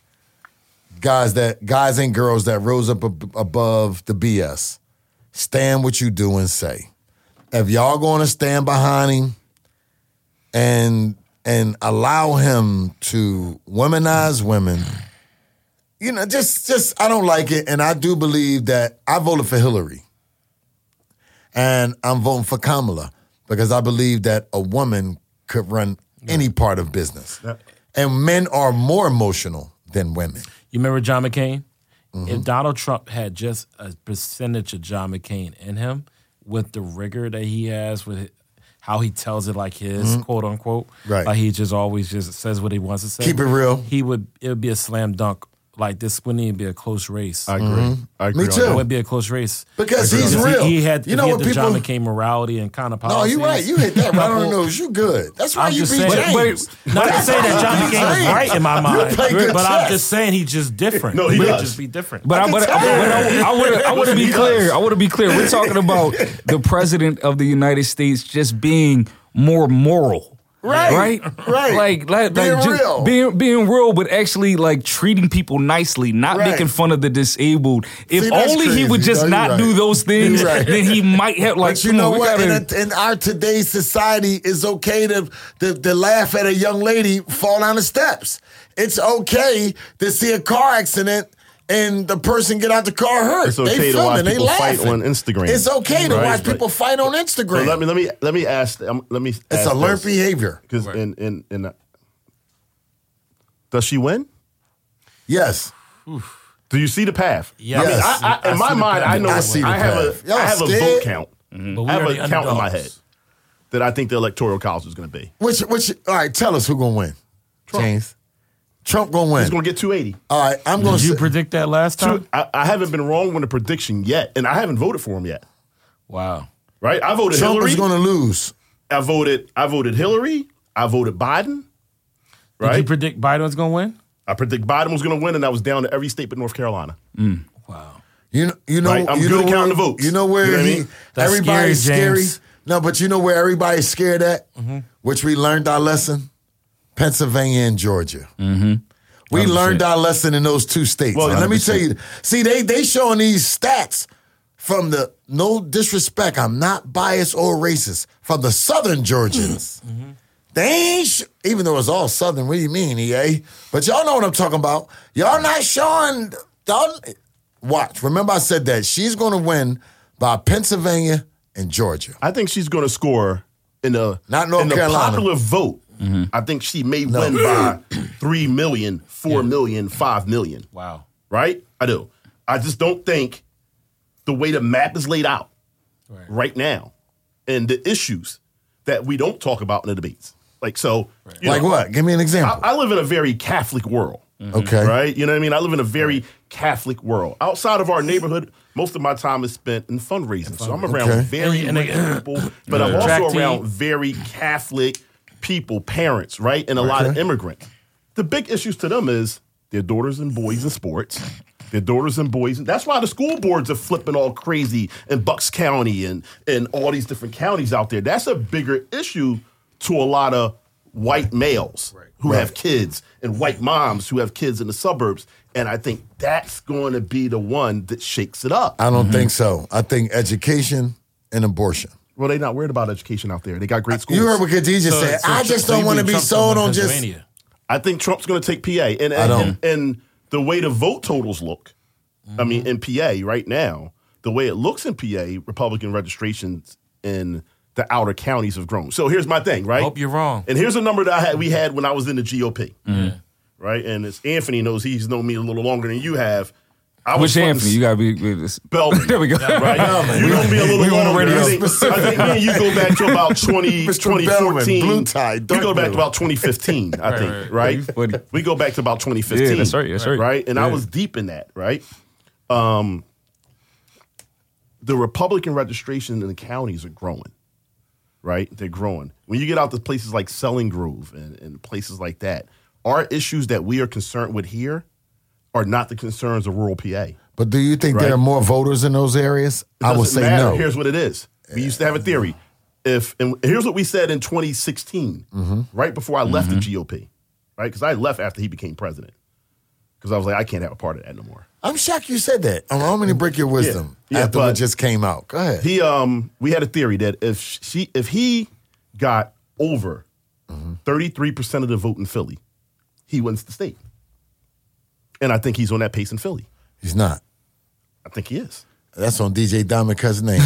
Guys that guys and girls that rose up ab- above the B S. Stand what you do and say. If y'all going to stand behind him and and allow him to womanize women, you know, just just I don't like it, and I do believe that I voted for Hillary, and I'm voting for Kamala because I believe that a woman could run any part of business, and men are more emotional than women. You remember John McCain? Mm-hmm. If Donald Trump had just a percentage of John McCain in him, with the rigor that he has, with how he tells it like his, quote unquote, Right. like he just always just says what he wants to say. Keep it real. He would. It would be a slam dunk. Like this wouldn't even be a close race. I agree. I agree. Me on too. It that. would be a close race Because he's he- real. He, had, You know he what had the people- John McCain morality and kind of No, policies. you're right. You hit that right on the nose. You good. That's why I'm you just beat saying, James. not to say that John McCain was right in my mind, play good but I'm chess. just saying he's just different. No, he would does. just be different. But I, can but, tell. I, but I, I would I want to be He clear. does. I want to be clear. We're talking about the president of the United States just being more moral. Right. Right? Right. Like, like Being like, ju- real. Being being real, but actually like treating people nicely, not Right. making fun of the disabled. If See, that's only he would crazy. just No, not you're do right. those things, You're right. then he might have like But you come know on, we what? gotta- In, a, in our today's society, it's okay to, to to laugh at a young lady fall down the steps. It's okay to see a car accident and the person get out the car hurt. It's okay they to watch filming, they people fight laughing. on Instagram. It's okay to Right? watch people Like- fight on So Instagram. let me let me let me ask. Um, let me. it's a learned behavior. because in in in. Does she win? Yes. Do you see the path? Yes. I mean, I, I, in I my see the mind, path. I know I see the I have path. a Y'all I have a scared? vote count. Mm-hmm. But we I have are a the count in my underdogs. head that I think the electoral college is going to be. Which, which, all right, tell us who going to win. Trump. James. Trump going to win. He's going to get two eighty. All right, I'm going Did to you predict that last time? Two, I, I haven't been wrong on the prediction yet, and I haven't voted for him yet. Wow. Right? I voted Trump Hillary. is going to lose. I voted. I voted Hillary. I voted Biden. Did Right? you predict Biden was going to win? I predict Biden was going to win, and I was down to every state but North Carolina. Wow. You know, you know, Right, I'm you good know at counting where, the votes. You know where You know what I he, mean? That's everybody's scary, scary. James. No, but you know where everybody's scared at, Mm-hmm. which we learned our lesson. Pennsylvania and Georgia. Mm-hmm. We one hundred percent. learned our lesson in those two states. Well, and let me one tell hundred you, see, they they showing these stats from the, no disrespect, I'm not biased or racist, from the Southern Georgians. They ain't, sh- even though it's all Southern, what do you mean, E A? But y'all know what I'm talking about. Y'all not showing, y'all, watch, remember I said that. She's going to win by Pennsylvania and Georgia. I think she's going to score in the Not North in the Carolina. popular vote. I think she may win by three million, four million, five million. Wow. Right? I do. I just don't think the way the map is laid out Right. right now and the issues that we don't talk about in the debates. Like, so, you Like know, what? Give me an I, example. I live in a very Catholic world. okay. Right? You know what I mean? I live in a very Catholic world. Outside of our neighborhood, most of my time is spent in fundraising. So I'm around Okay. very And- and rich they- people, but I'm Yeah. Track also team. around very Catholic people, parents, right? And a lot of Okay. immigrants. The big issues to them is their daughters and boys in sports. Their daughters and boys. That's why the school boards are flipping all crazy in Bucks County and, and all these different counties out there. That's a bigger issue to a lot of white males who Right. have kids and white moms who have kids in the suburbs. And I think that's going to be the one that shakes it up. I don't think so. I think education and abortion. Well, they're not worried about education out there. They got great schools. You heard what Khadijah So- said. so I Tr- just so you don't want to believe be Trump's sold gonna on win just. Pennsylvania? I think Trump's going to take P A. And, I and, don't. and, and the way the vote totals look, I mean, in P A right now, the way it looks in P A, Republican registrations in the outer counties have grown. So here's my thing, right? I hope you're wrong. And here's a number that I had we had when I was in the G O P, right? And as Anthony knows, he's known me a little longer than you have. I was Which front and Anthony? You gotta be with this. Belvin. There we go. Right? Belvin. You know me a little We on the longer. radio. I think, I think me and you go back to about twenty, Mister twenty fourteen. Belvin, blue tie, we dark go back to blue. about twenty fifteen, I think, right, right? You funny. We go back to about twenty fifteen. Yeah, that's right, that's right. Right? And I Yeah. was deep in that, right? Um, the Republican registration in the counties are growing, right? They're growing. When you get out to places like Selling Grove and, and places like that, our issues that we are concerned with here are not the concerns of rural P A. But do you think Right. there are more voters in those areas? It I would doesn't say matter. no. Here's what it is. We used to have a theory. If and here's what we said in twenty sixteen, Mm-hmm. right before I left the G O P, right? Because I left after he became president. Because I was like, I can't have a part of that no more. I'm shocked you said that. I'm, I'm going to break your wisdom Yeah, yeah, after but- it just came out. Go ahead. He um we had a theory that if she if he got over thirty-three percent of the vote in Philly, he wins the state. And I think he's on that pace in Philly. He's not. I think he is. That's on D J Diamond Cut's name.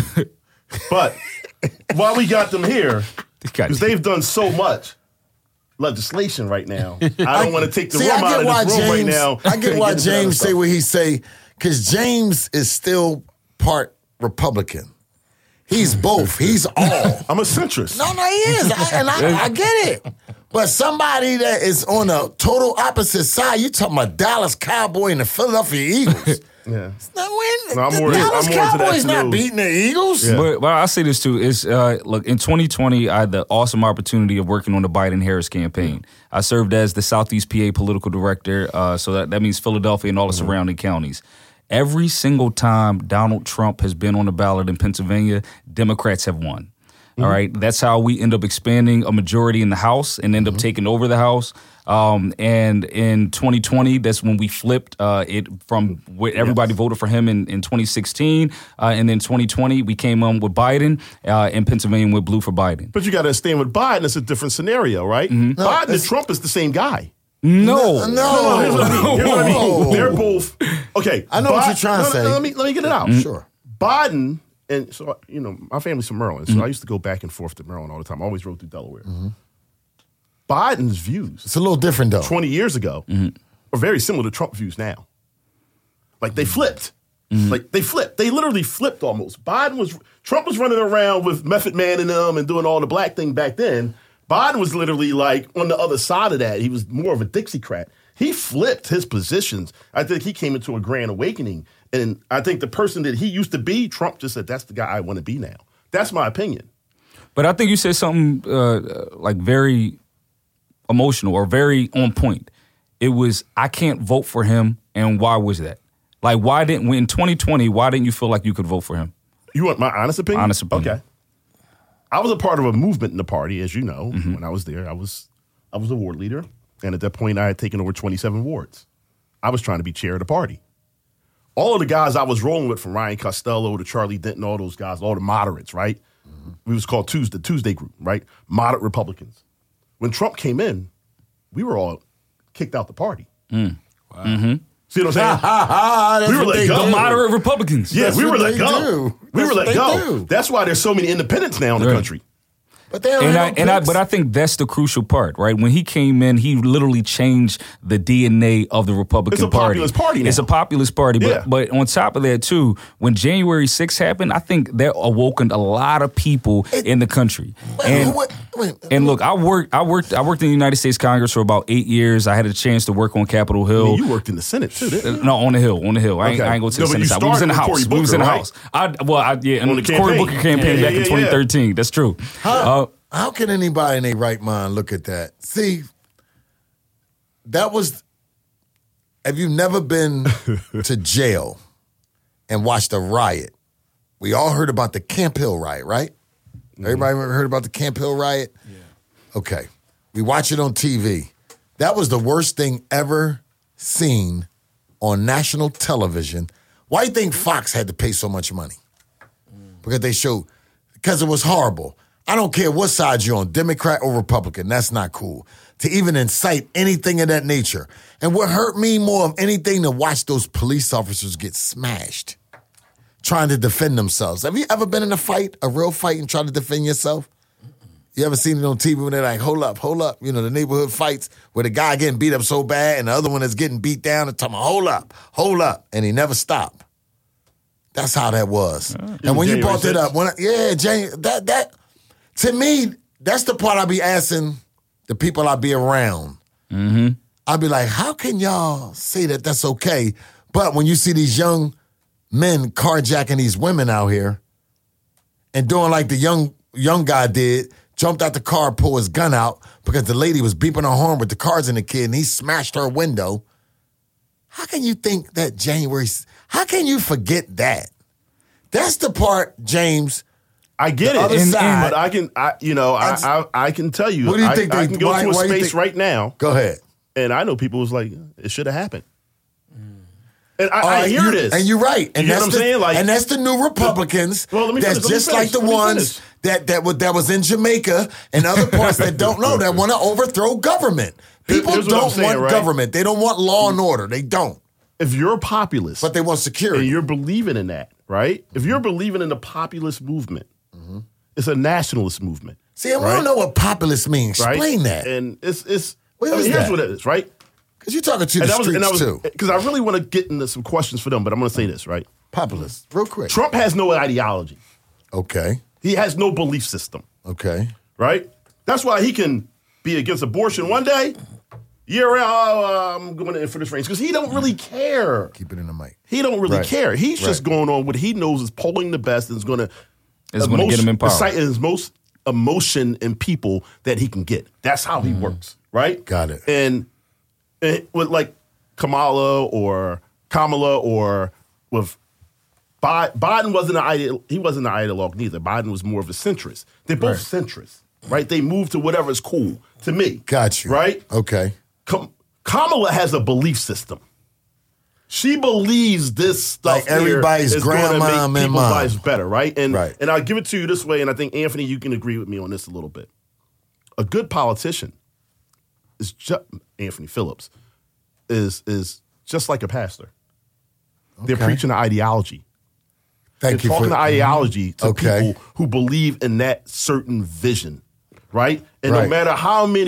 But while we got them here, got because they've done so much legislation right now, I don't want to take the See, room I out get why of this room James. right now. I get and why get into that other James say stuff. what he say, because James is still part Republican. He's both. He's all. I'm a centrist. No, no, he is, I, and I, I get it. But somebody that is on the total opposite side, you talking about Dallas Cowboy and the Philadelphia Eagles. Yeah. Not win. No, I'm the more- Dallas I'm more into the Cowboys not X-News. beating the Eagles. But, but I say this too is uh, look, in twenty twenty, I had the awesome opportunity of working on the Biden Harris campaign. I served as the Southeast P A political director, uh, so that, that means Philadelphia and all the surrounding counties. Every single time Donald Trump has been on the ballot in Pennsylvania, Democrats have won. All right, that's how we end up expanding a majority in the House and end up taking over the House. Um, and in twenty twenty, that's when we flipped uh, it from where everybody voted for him in, in twenty sixteen. Uh, and then twenty twenty, we came on with Biden, uh, and Pennsylvania went blue for Biden. But you got to understand with Biden, it's a different scenario, right? Biden and it's- Trump is the same guy. No. No, No, here's what I mean. Here's what I mean. Whoa. They're both okay. I know what you're trying to no, no, say. no, let me let me get it out. Sure. Biden and so you know my family's from Maryland, so I used to go back and forth to Maryland all the time. I always rode through Delaware. Biden's views. It's a little different though. twenty years ago Mm-hmm. are very similar to Trump views now. Like they flipped. Mm-hmm. Like they flipped. They literally flipped almost. Biden was Trump was running around with Method Man and them and doing all the black thing back then. Biden was literally like on the other side of that. He was more of a Dixiecrat. He flipped his positions. I think he came into a grand awakening. And I think the person that he used to be, Trump just said, that's the guy I want to be now. That's my opinion. But I think you said something uh, like very emotional or very on point. It was, I can't vote for him, and why was that? Like, why didn't, in twenty twenty, why didn't you feel like you could vote for him? You want my honest opinion? Honest opinion. Okay. I was a part of a movement in the party, as you know. Mm-hmm. When I was there, I was I was a ward leader. And at that point, I had taken over twenty-seven wards. I was trying to be chair of the party. All of the guys I was rolling with, from Ryan Costello to Charlie Denton, all those guys, all the moderates, right? Mm-hmm. We was called Tuesday, Tuesday Group, right? Moderate Republicans. When Trump came in, we were all kicked out the party. Mm. Wow. Mm-hmm. See what I'm saying? We were let go. The moderate Republicans. Yeah, That's we were what let they go. do. We That's were what let they go. do. That's why there's so many independents now in the Right. country. But they don't And I, have and I, picks. but I think that's the crucial part, right? When he came in, he literally changed the D N A of the Republican It's a Party. populist party now. It's a populist party. Yeah. But, but on top of that, too, when January sixth happened, I think that awokened a lot of people It- in the country. Wait, and wait, wait, wait. and look, I worked, I worked, I worked in the United States Congress for about eight years. I had a chance to work on Capitol I Hill. mean, you worked in the Senate too, didn't you? No, on the Hill, on the Hill. I ain't, Okay. I ain't go to No, the but you Senate side. We was in the started house. with We was in Cory the Booker, house. I well, I, yeah, and On the Cory campaign. Booker campaign Yeah, back yeah, in yeah. twenty thirteen. That's true. How, Uh, how can anybody in their right mind look at that? See, that was. Have you never been to jail and watched a riot? We all heard about the Camp Hill riot, right? Everybody ever heard about the Camp Hill riot? Yeah. Okay. We watch it on T V. That was the worst thing ever seen on national television. Why do you think Fox had to pay so much money? Because they showed, because it was horrible. I don't care what side you're on, Democrat or Republican. That's not cool. To even incite anything of that nature. And what hurt me more of anything to watch those police officers get smashed trying to defend themselves. Have you ever been in a fight, a real fight, and tried to defend yourself? You ever seen it on T V when they're like, hold up, hold up. You know, the neighborhood fights where the guy getting beat up so bad and the other one is getting beat down and talking, hold up, hold up. And he never stopped. That's how that was. Uh, and when you brought that up, when I, yeah, Jane, that, that, to me, that's the part I be asking the people I be around. Mm-hmm. I be like, how can y'all say that that's okay? But when you see these young men carjacking these women out here and doing like the young young guy did, jumped out the car, pulled his gun out because the lady was beeping her horn with the cars in the kid and he smashed her window. How can you think that January, how can you forget that? That's the part, James. I get The it, other and, side- but I can, I, you know, I, I, I can tell you, What do you I, think I they- can go why- to a why you space think- right now, Go ahead. and I know people was like, it should have happened, and I, All I right, hear you- this, and you're right. And you that's know what I'm the, saying? Like, and that's the new Republicans. Well, let me that's finish, let me just finish, like the let me ones finish. that that was that was in Jamaica and other parts that don't know that want to overthrow government. People Here's what I'm don't saying, want right? government. They don't want law and order. They don't. if you're a populist, But they want and security. you're believing in that, right? If you're believing in the populist movement, it's a nationalist movement. See, and we right? don't know what populist means. right? Explain that. And it's it's. What I mean, is here's that? what it is, right? Because you're talking to the And that was, and streets that was, too. because I really want to get into some questions for them, but I'm going to say this, right? Populist, real quick. Trump has no ideology. Okay. He has no belief system, Okay. right? That's why he can be against abortion one day, year round, oh, I'm going in for this range, because he don't really care. Keep it in the mic. He don't really Right. care. He's just Right. going on what he knows is polling the best and is going to It's gonna get him in power. Incite his most emotion in people that he can get. That's how he works, right? Got it. And, and with like Kamala or Kamala or with Bi- Biden wasn't an ideal, he wasn't an ideologue neither. Biden was more of a centrist. They're both centrists, right? They move to whatever is cool to me. Got you. Right? Okay. Kam- Kamala has a belief system. She believes this stuff Like everybody's here is going to grandma make and people's mom. lives better, right? And Right. and I'll give it to you this way, and I think Anthony, you can agree with me on this a little bit. A good politician is just Anthony Phillips is is just like a pastor. They're Okay. preaching an ideology. Thank They're you talking for ideology to Okay. people who believe in that certain vision, right? And Right. no matter how many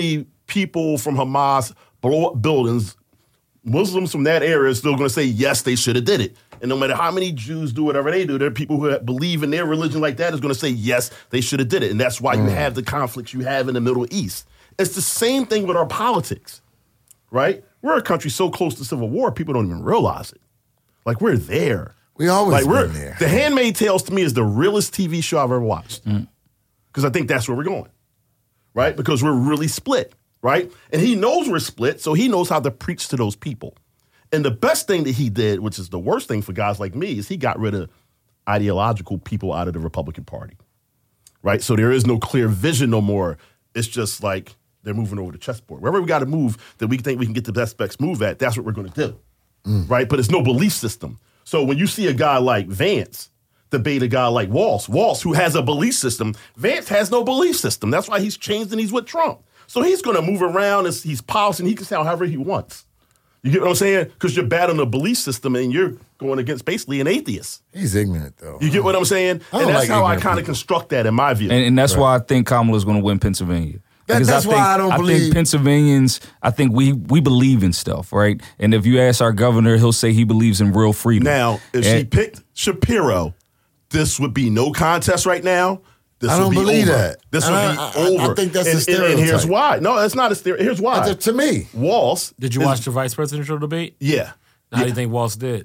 people from Hamas blow up buildings, Muslims from that area are still going to say, yes, they should have did it. And no matter how many Jews do whatever they do, there are people who believe in their religion like that is going to say, yes, they should have did it. And that's why mm. you have the conflicts you have in the Middle East. It's the same thing with our politics, right? We're a country so close to civil war, people don't even realize it. Like, we're there. We always like, we're, been there. The Handmaid's Tales, to me, is the realest T V show I've ever watched. Because mm. I think that's where we're going, right? Because we're really split, right? And he knows we're split, so he knows how to preach to those people. And the best thing that he did, which is the worst thing for guys like me, is he got rid of ideological people out of the Republican Party, right? So there is no clear vision no more. It's just like they're moving over the chessboard. Wherever we got to move that we think we can get the best best move at, that's what we're going to do, mm. right? But it's no belief system. So when you see a guy like Vance debate a guy like Walz, Walz, who has a belief system, Vance has no belief system. That's why he's changed and he's with Trump. So he's going to move around as he's polished and he can sound however he wants. You get what I'm saying? Because you're battling a belief system and you're going against basically an atheist. He's ignorant, though. You get what I'm saying? I And that's like how I ignorant kind of people. construct that in my view. And, and that's right. why I think Kamala's going to win Pennsylvania. That- Because that's I think, why I don't I believe- think Pennsylvanians, I think we we believe in stuff, right? And if you ask our governor, he'll say he believes in real freedom. Now, if she And- picked Shapiro, this would be no contest right now. This I would don't be believe over. that. This And would I- be I- I over. think that's and, the and- and here's stereotype. why. No, that's not a stereotype. Here's why. That's- to me. Walz. Did you is- watch the vice presidential debate? Yeah. How do you think Walz did?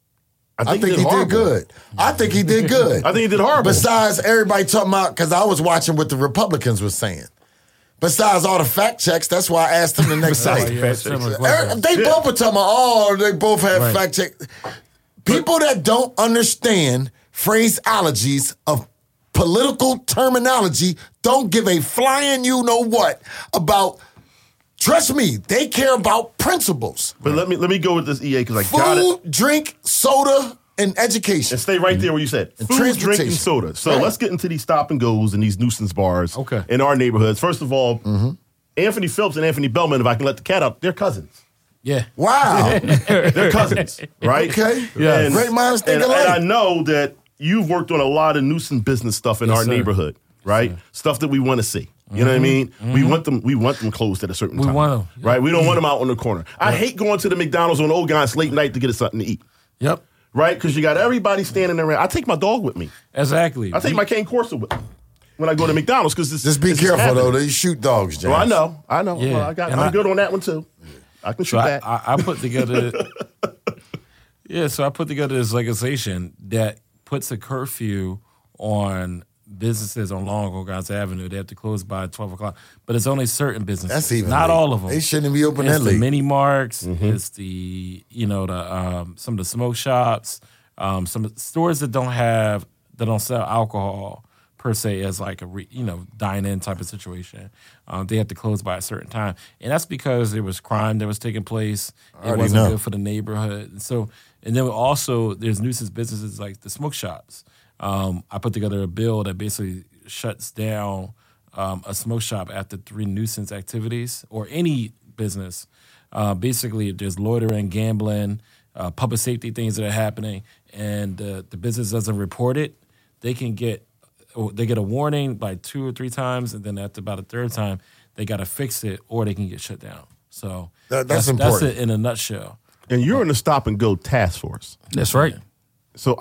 I I think, think he did horrible. good. I think he did good. I think he did horrible. Besides everybody talking about, because I was watching what the Republicans were saying. Besides all the fact checks, that's why I asked him the next Besides day. the fact checks. similar Er- question. They Yeah. both were talking about, oh, they both have Right. fact check. People that don't understand phraseologies of political terminology don't give a flying you know what about, trust me, they care about principles. But let me let me go with this E A because I got it. Food, drink, soda, and education. And stay right there where you said And food, drink, and transportation. soda. So Right. let's get into these stop and goes and these nuisance bars Okay. in our neighborhoods. First of all, Anthony Phillips and Anthony Bellman, if I can let the cat out, they're cousins. Yeah. Wow. They're cousins, right? Okay. Yeah. And, Great minds think and, alike. and I know that you've worked on a lot of nuisance business stuff in Yes, our sir. neighborhood, right? Stuff that we want to see. You know what I mean? We want them. We want them closed at a certain We time. want 'em. right? We don't want them out on the corner. I hate going to the McDonald's on Old Guys late night to get us something to eat, Yep. right? Because you got everybody standing around. I take my dog with me. Exactly. I take my cane Corso with me when I go to McDonald's because Just be careful, though. They shoot dogs, James. Well, I know, I know. Yeah. Well, I got. And I'm I- good on that one too. I can shoot So I, that. I, I put together, yeah. So I put together this legislation that puts a curfew on businesses on Long Old Avenue. They have to close by twelve o'clock, but it's only certain businesses. That's even not late. all of them. They shouldn't be open it's that the late. mini marks. It's the you know the um, some of the smoke shops, um, some stores that don't have that don't sell alcohol per se as like a re, you know dine-in type of situation. Um, they have to close by a certain time, and that's because there was crime that was taking place. It already wasn't know. good for the neighborhood. And so, and then also there's nuisance businesses like the smoke shops. Um, I put together a bill that basically shuts down um, a smoke shop after three nuisance activities or any business. Uh, basically, if there's loitering, gambling, uh, public safety things that are happening, and uh, the business doesn't report it, they can get or they get a warning like two or three times, and then after about a third time, they got to fix it or they can get shut down. So That- that's that's important. it in a nutshell. and you're in the stop and go task force. That's right. So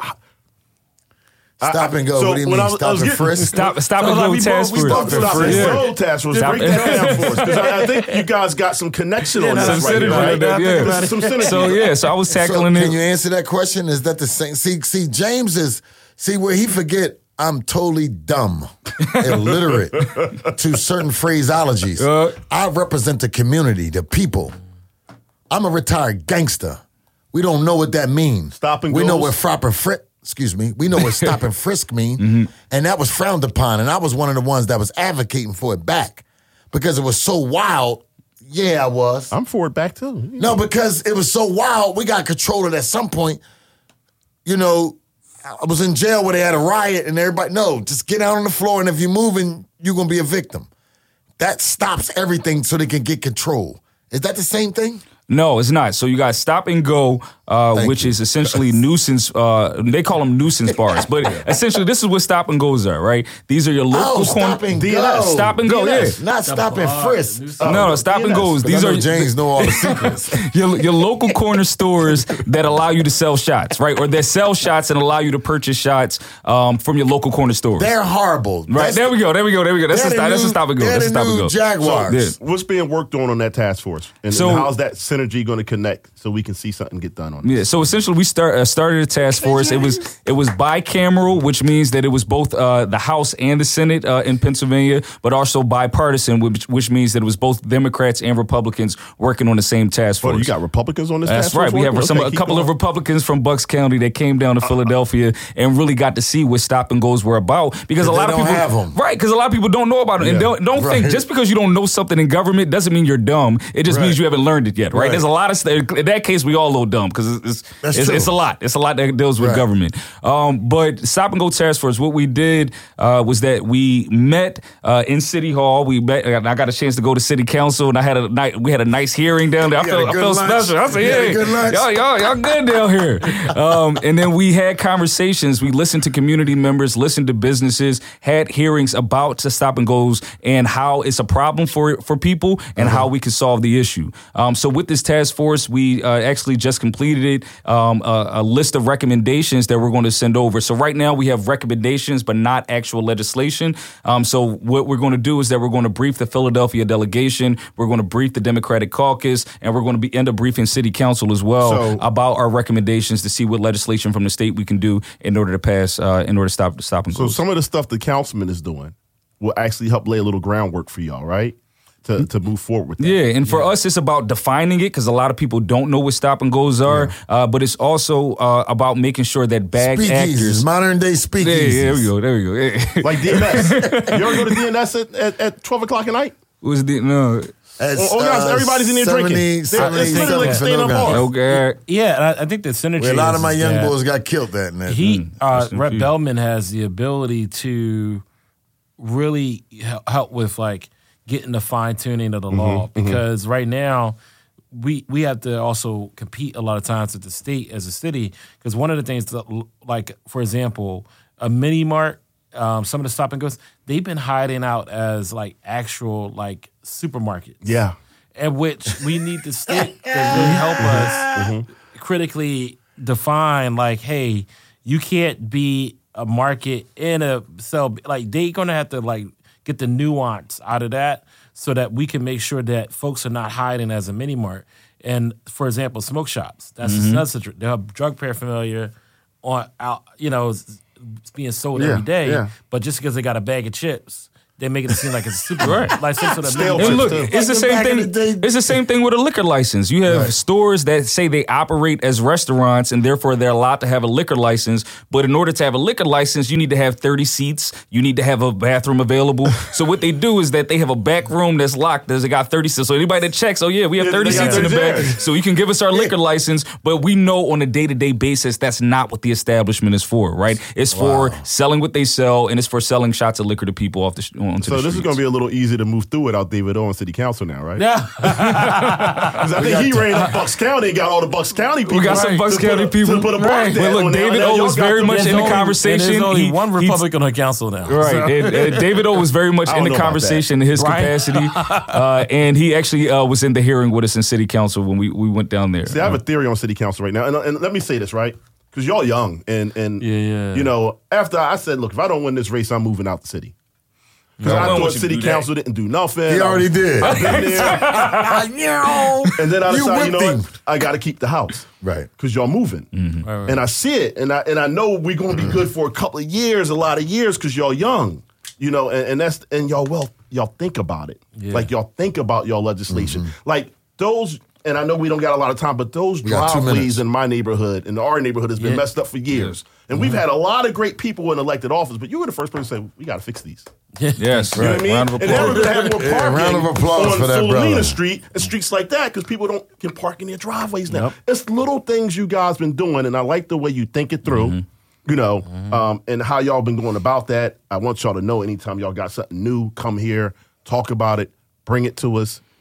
Stop and go. So what do you when mean? I was- I Stop was and getting- frisk? Stop, stop So, and like, go we task both- we force. both Stop Frisk. and Yeah. go task force. Stop Break and- that down for us because I, I think you guys got some connection on no, this some right synergy here, right? with that, yeah. This is some synergy. So yeah, so I was So tackling can it. you answer that question? Is that the same? See, see, James is see where he forget. I'm totally dumb, illiterate to certain phraseologies. Uh. I represent the community, the people. I'm a retired gangster. We don't know what that means. Stop and we know goes. what frop and frisk. Excuse me. We know what stop and frisk mean, Mm-hmm. and that was frowned upon. And I was one of the ones that was advocating for it back because it was so wild. Yeah, I was. I'm for it back too. No, because it was so wild, we got control of it at some point. You know, I was in jail where they had a riot and everybody, no, just get out on the floor and if you're moving, you're going to be a victim. That stops everything so they can get control. Is that the same thing? No, it's not. So you got stop and go. uh, Thank which you. is essentially nuisance. Uh, they call them nuisance bars, but essentially this is what stop and goes are. Right? These are your local Oh, stop corner- and D N go. S. Stop and go, D N S, yeah. not stop and frisk. no, no, stop and D N S. goes. These These are are James know all the secrets. your, your local corner stores that allow you to sell shots, right? Or that sell shots and allow you to purchase shots um, from your local corner stores. They're horrible. Right, That's- there we go, there we go, there we go. That's a they're stop, the that's a new- stop and go. they're That's a the stop and new go. Jaguars. Yeah. What's being worked on on that task force, and, So- and how's that synergy going to connect so we can see something get done on it? Yeah, so essentially we start uh, started a task force. It was it was bicameral, which means that it was both uh, the House and the Senate uh, in Pennsylvania, but also bipartisan, which, which means that it was both Democrats and Republicans working on the same task force. But you got Republicans on this That's task force? right. We have working? some Okay, a keep couple of going. Republicans from Bucks County that came down to Philadelphia and really got to see what stop and goes were about because a But lot they of don't people have 'em. right because a lot of people don't know about it and Yeah, don't don't right. think just because you don't know something in government doesn't mean you're dumb. It just Right. means you haven't learned it yet. Right? Right. There's a lot of st- in that case we all a little dumb because it's it's, That's it's, true. it's a lot. It's a lot that deals with Right. government. Um, but stop and go task force. What we did uh, was that we met uh, in City Hall. We met. I got a chance to go to City Council and I had a night. We had a nice hearing down there. I You had felt a I good felt lunch? special. I said, You had a yeah, good lunch? y'all, y'all, y'all good down here. Um, and then we had conversations. We listened to community members, listened to businesses, had hearings about the stop and goes and how it's a problem for for people and how we can solve the issue. Um, so with this task force, we uh, actually just completed it, um, a, a list of recommendations that we're going to send over. So right now we have recommendations, but not actual legislation. Um, so what we're going to do is that we're going to brief the Philadelphia delegation, we're going to brief the Democratic caucus, and we're going to be end up briefing City Council as well So- about our recommendations to see what legislation from the state we can do in order to pass, uh, in order to stop stop and So go. some of the stuff the councilman is doing will actually help lay a little groundwork for y'all, right? To to move forward with that. Yeah, and for us, it's about defining it because a lot of people don't know what stop and goes are. Uh, but it's also uh, about making sure that bad Speakeasies, actors. modern day Yeah, speakeasies. yeah, there we go. There we go. Yeah. Like D N S. You ever go to D N S at, at, at twelve o'clock at night? Was the no? That's, Oh, guys, uh, everybody's in there seventy, drinking. They're- seventy, it's literally like seven staying up for no all- guy. Okay. Yeah, and I, I think the synergy. Where a lot of is my young that boys got killed that night. He, uh, Rest in Rep peace. Bellman has the ability to really hel- help with like getting the fine tuning of the law because right now we we have to also compete a lot of times with the state as a city because one of the things that, like for example a mini mart, um, some of the stop and goes, they've been hiding out as like actual like supermarkets. Yeah. At which we need the state to really help us critically define, like, hey, you can't be a market in a cell. Like, they're gonna have to like get the nuance out of that so that we can make sure that folks are not hiding as a mini mart. And for example, smoke shops. That's that's a, they have drug paraphernalia on out. You know, it's being sold Yeah, every day. yeah. But just because they got a bag of chips, they make it seem like it's a supermarket. Like some sort of Stale mini- And look, too. it's the Like same back in thing. the day- It's the same thing with a liquor license. You have Right. stores that say they operate as restaurants, and therefore they're allowed to have a liquor license. But in order to have a liquor license, you need to have thirty seats. You need to have a bathroom available. So what they do is that they have a back room that's locked. There's got thirty seats. So anybody that checks, oh yeah, we have Yeah, thirty they got seats in the thirty back. chairs. So you can give us our liquor license. But we know on a day to day basis that's not what the establishment is for. Right? It's for selling what they sell, and it's for selling shots of liquor to people off the sh- onto So the this is streets. going to be a little easy to move through without David O in City Council now, right? Yeah. 'Cause I think he ran up Bucks County and got all the Bucks County people. We got some right, Bucks to put County a- people. To put a bar Right. down But look, on there. David Now O y'all was got very them- much There's in the only- conversation. And there's only He- one he- Republican on council now. Right. So- And, and David O was very much I in don't the know about conversation in his Right. capacity. Uh, and he actually uh, was in the hearing with us in City Council when we, we went down there. See, I have a theory on City Council right now, and, and let me say this, right? Because y'all young, and and Yeah, yeah. you know, after I said, look, if I don't win this race, I'm moving out the city. Because No, I I don't thought want you to City do that. Council didn't do nothing. He already did. I've been there, and then I You decided, you know whipped what? I got to keep the house, Right. Because y'all moving, and I see it, and I and I know we're going to be good for a couple of years, a lot of years, because y'all young, you know, and, and that's and y'all well, y'all think about it, Yeah. like y'all think about y'all legislation, like those. And I know we don't got a lot of time, but those got two driveways minutes. in my neighborhood and our neighborhood has been Yeah. messed up for years. And we've had a lot of great people in elected office, but you were the first person to say, we got to fix these. Yes, You know right. what I mean? Round of And then we're applause. going to have more Yeah, parking round of applause on for that brother. Philomena Street and streets like that because people don't can park in their driveways now. Yep. It's little things you guys been doing, and I like the way you think it through. Mm-hmm. You know, um, and how y'all been going about that. I want y'all to know anytime y'all got something new, come here, talk about it, bring it to us.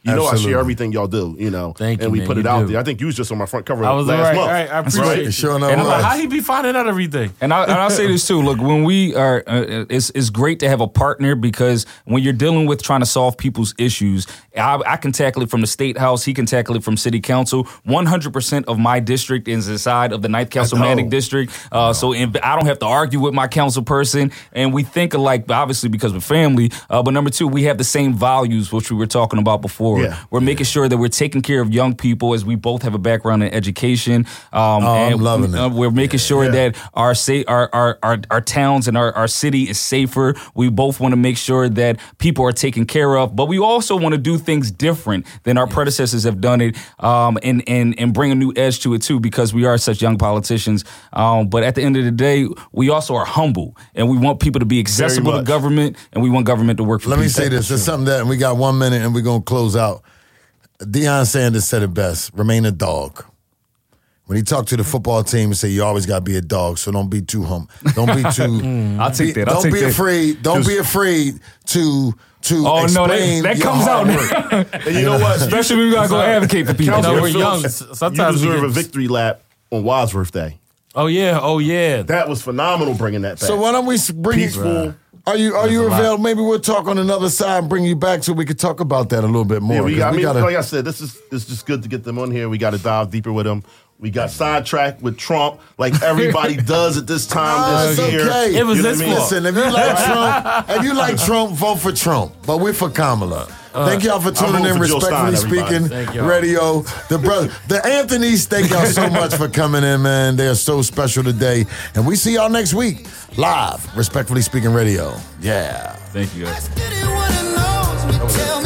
You know I Absolutely. share everything y'all do, you know. Thank you, And we man, put it you out do. there. I think you was just on my front cover I was last right, month. right. I appreciate it. Sure enough And I'm like, was. how he be finding out everything? And, I, and I'll say this too. Look, when we are, uh, it's, it's great to have a partner because when you're dealing with trying to solve people's issues, I, I can tackle it from the state house. He can tackle it from city council. one hundred percent of my district is inside of the ninth Councilmanic Oh. District. Uh, so in, I don't have to argue with my council person. And we think alike, obviously, because we're family. Uh, but number two, we have the same values, which we were talking about before. Yeah. We're making sure that we're taking care of young people as we both have a background in education. Um, Oh, I'm and loving it. uh, We're making sure Yeah. that our, sa- our, our, our, our towns and our, our city is safer. We both want to make sure that people are taken care of, but we also want to do things different than our predecessors have done it, um, and, and, and bring a new edge to it too, because we are such young politicians. Um, but at the end of the day, we also are humble and we want people to be accessible to much. government and we want government to work for Let people. me say this. There's something that, and we got one minute and we're going to close out. Deion Sanders said it best. Remain a dog. When he talked to the football team, he said, you always got to be a dog, so don't be too hump. Don't be too... I'll take that. I'll don't take be that. afraid. Don't be afraid to to Oh, no, that- explain that your comes hard out. work. And you know what? Especially when we got to go advocate for people. You know, Councilman we're young. Phillips, S- sometimes you we deserve get- a victory lap on Wadsworth Day. Oh yeah, oh yeah. That was phenomenal bringing that back. So why don't we s- bring Peaceful. you... Are you are you a lot. available? Maybe we'll talk on another side and bring you back so we could talk about that a little bit more. Yeah, we, 'cause I we mean, gotta- like I said, this is it's just good to get them on here. We got to dive deeper with them. We got sidetracked with Trump, like everybody does at this time Oh, this it's year. okay. It was You know this what I mean? fault. Listen, if you like Trump, if you like Trump, vote for Trump. But we're for Kamala. Thank y'all for tuning voting in. for Jill Respectfully Stein, everybody. speaking, Thank y'all. radio. The brother, the Anthony's. Thank y'all so much for coming in, man. They are so special today, and we see y'all next week live. Respectfully speaking, radio. Yeah. Thank you, guys. Let's get it what it knows. We tell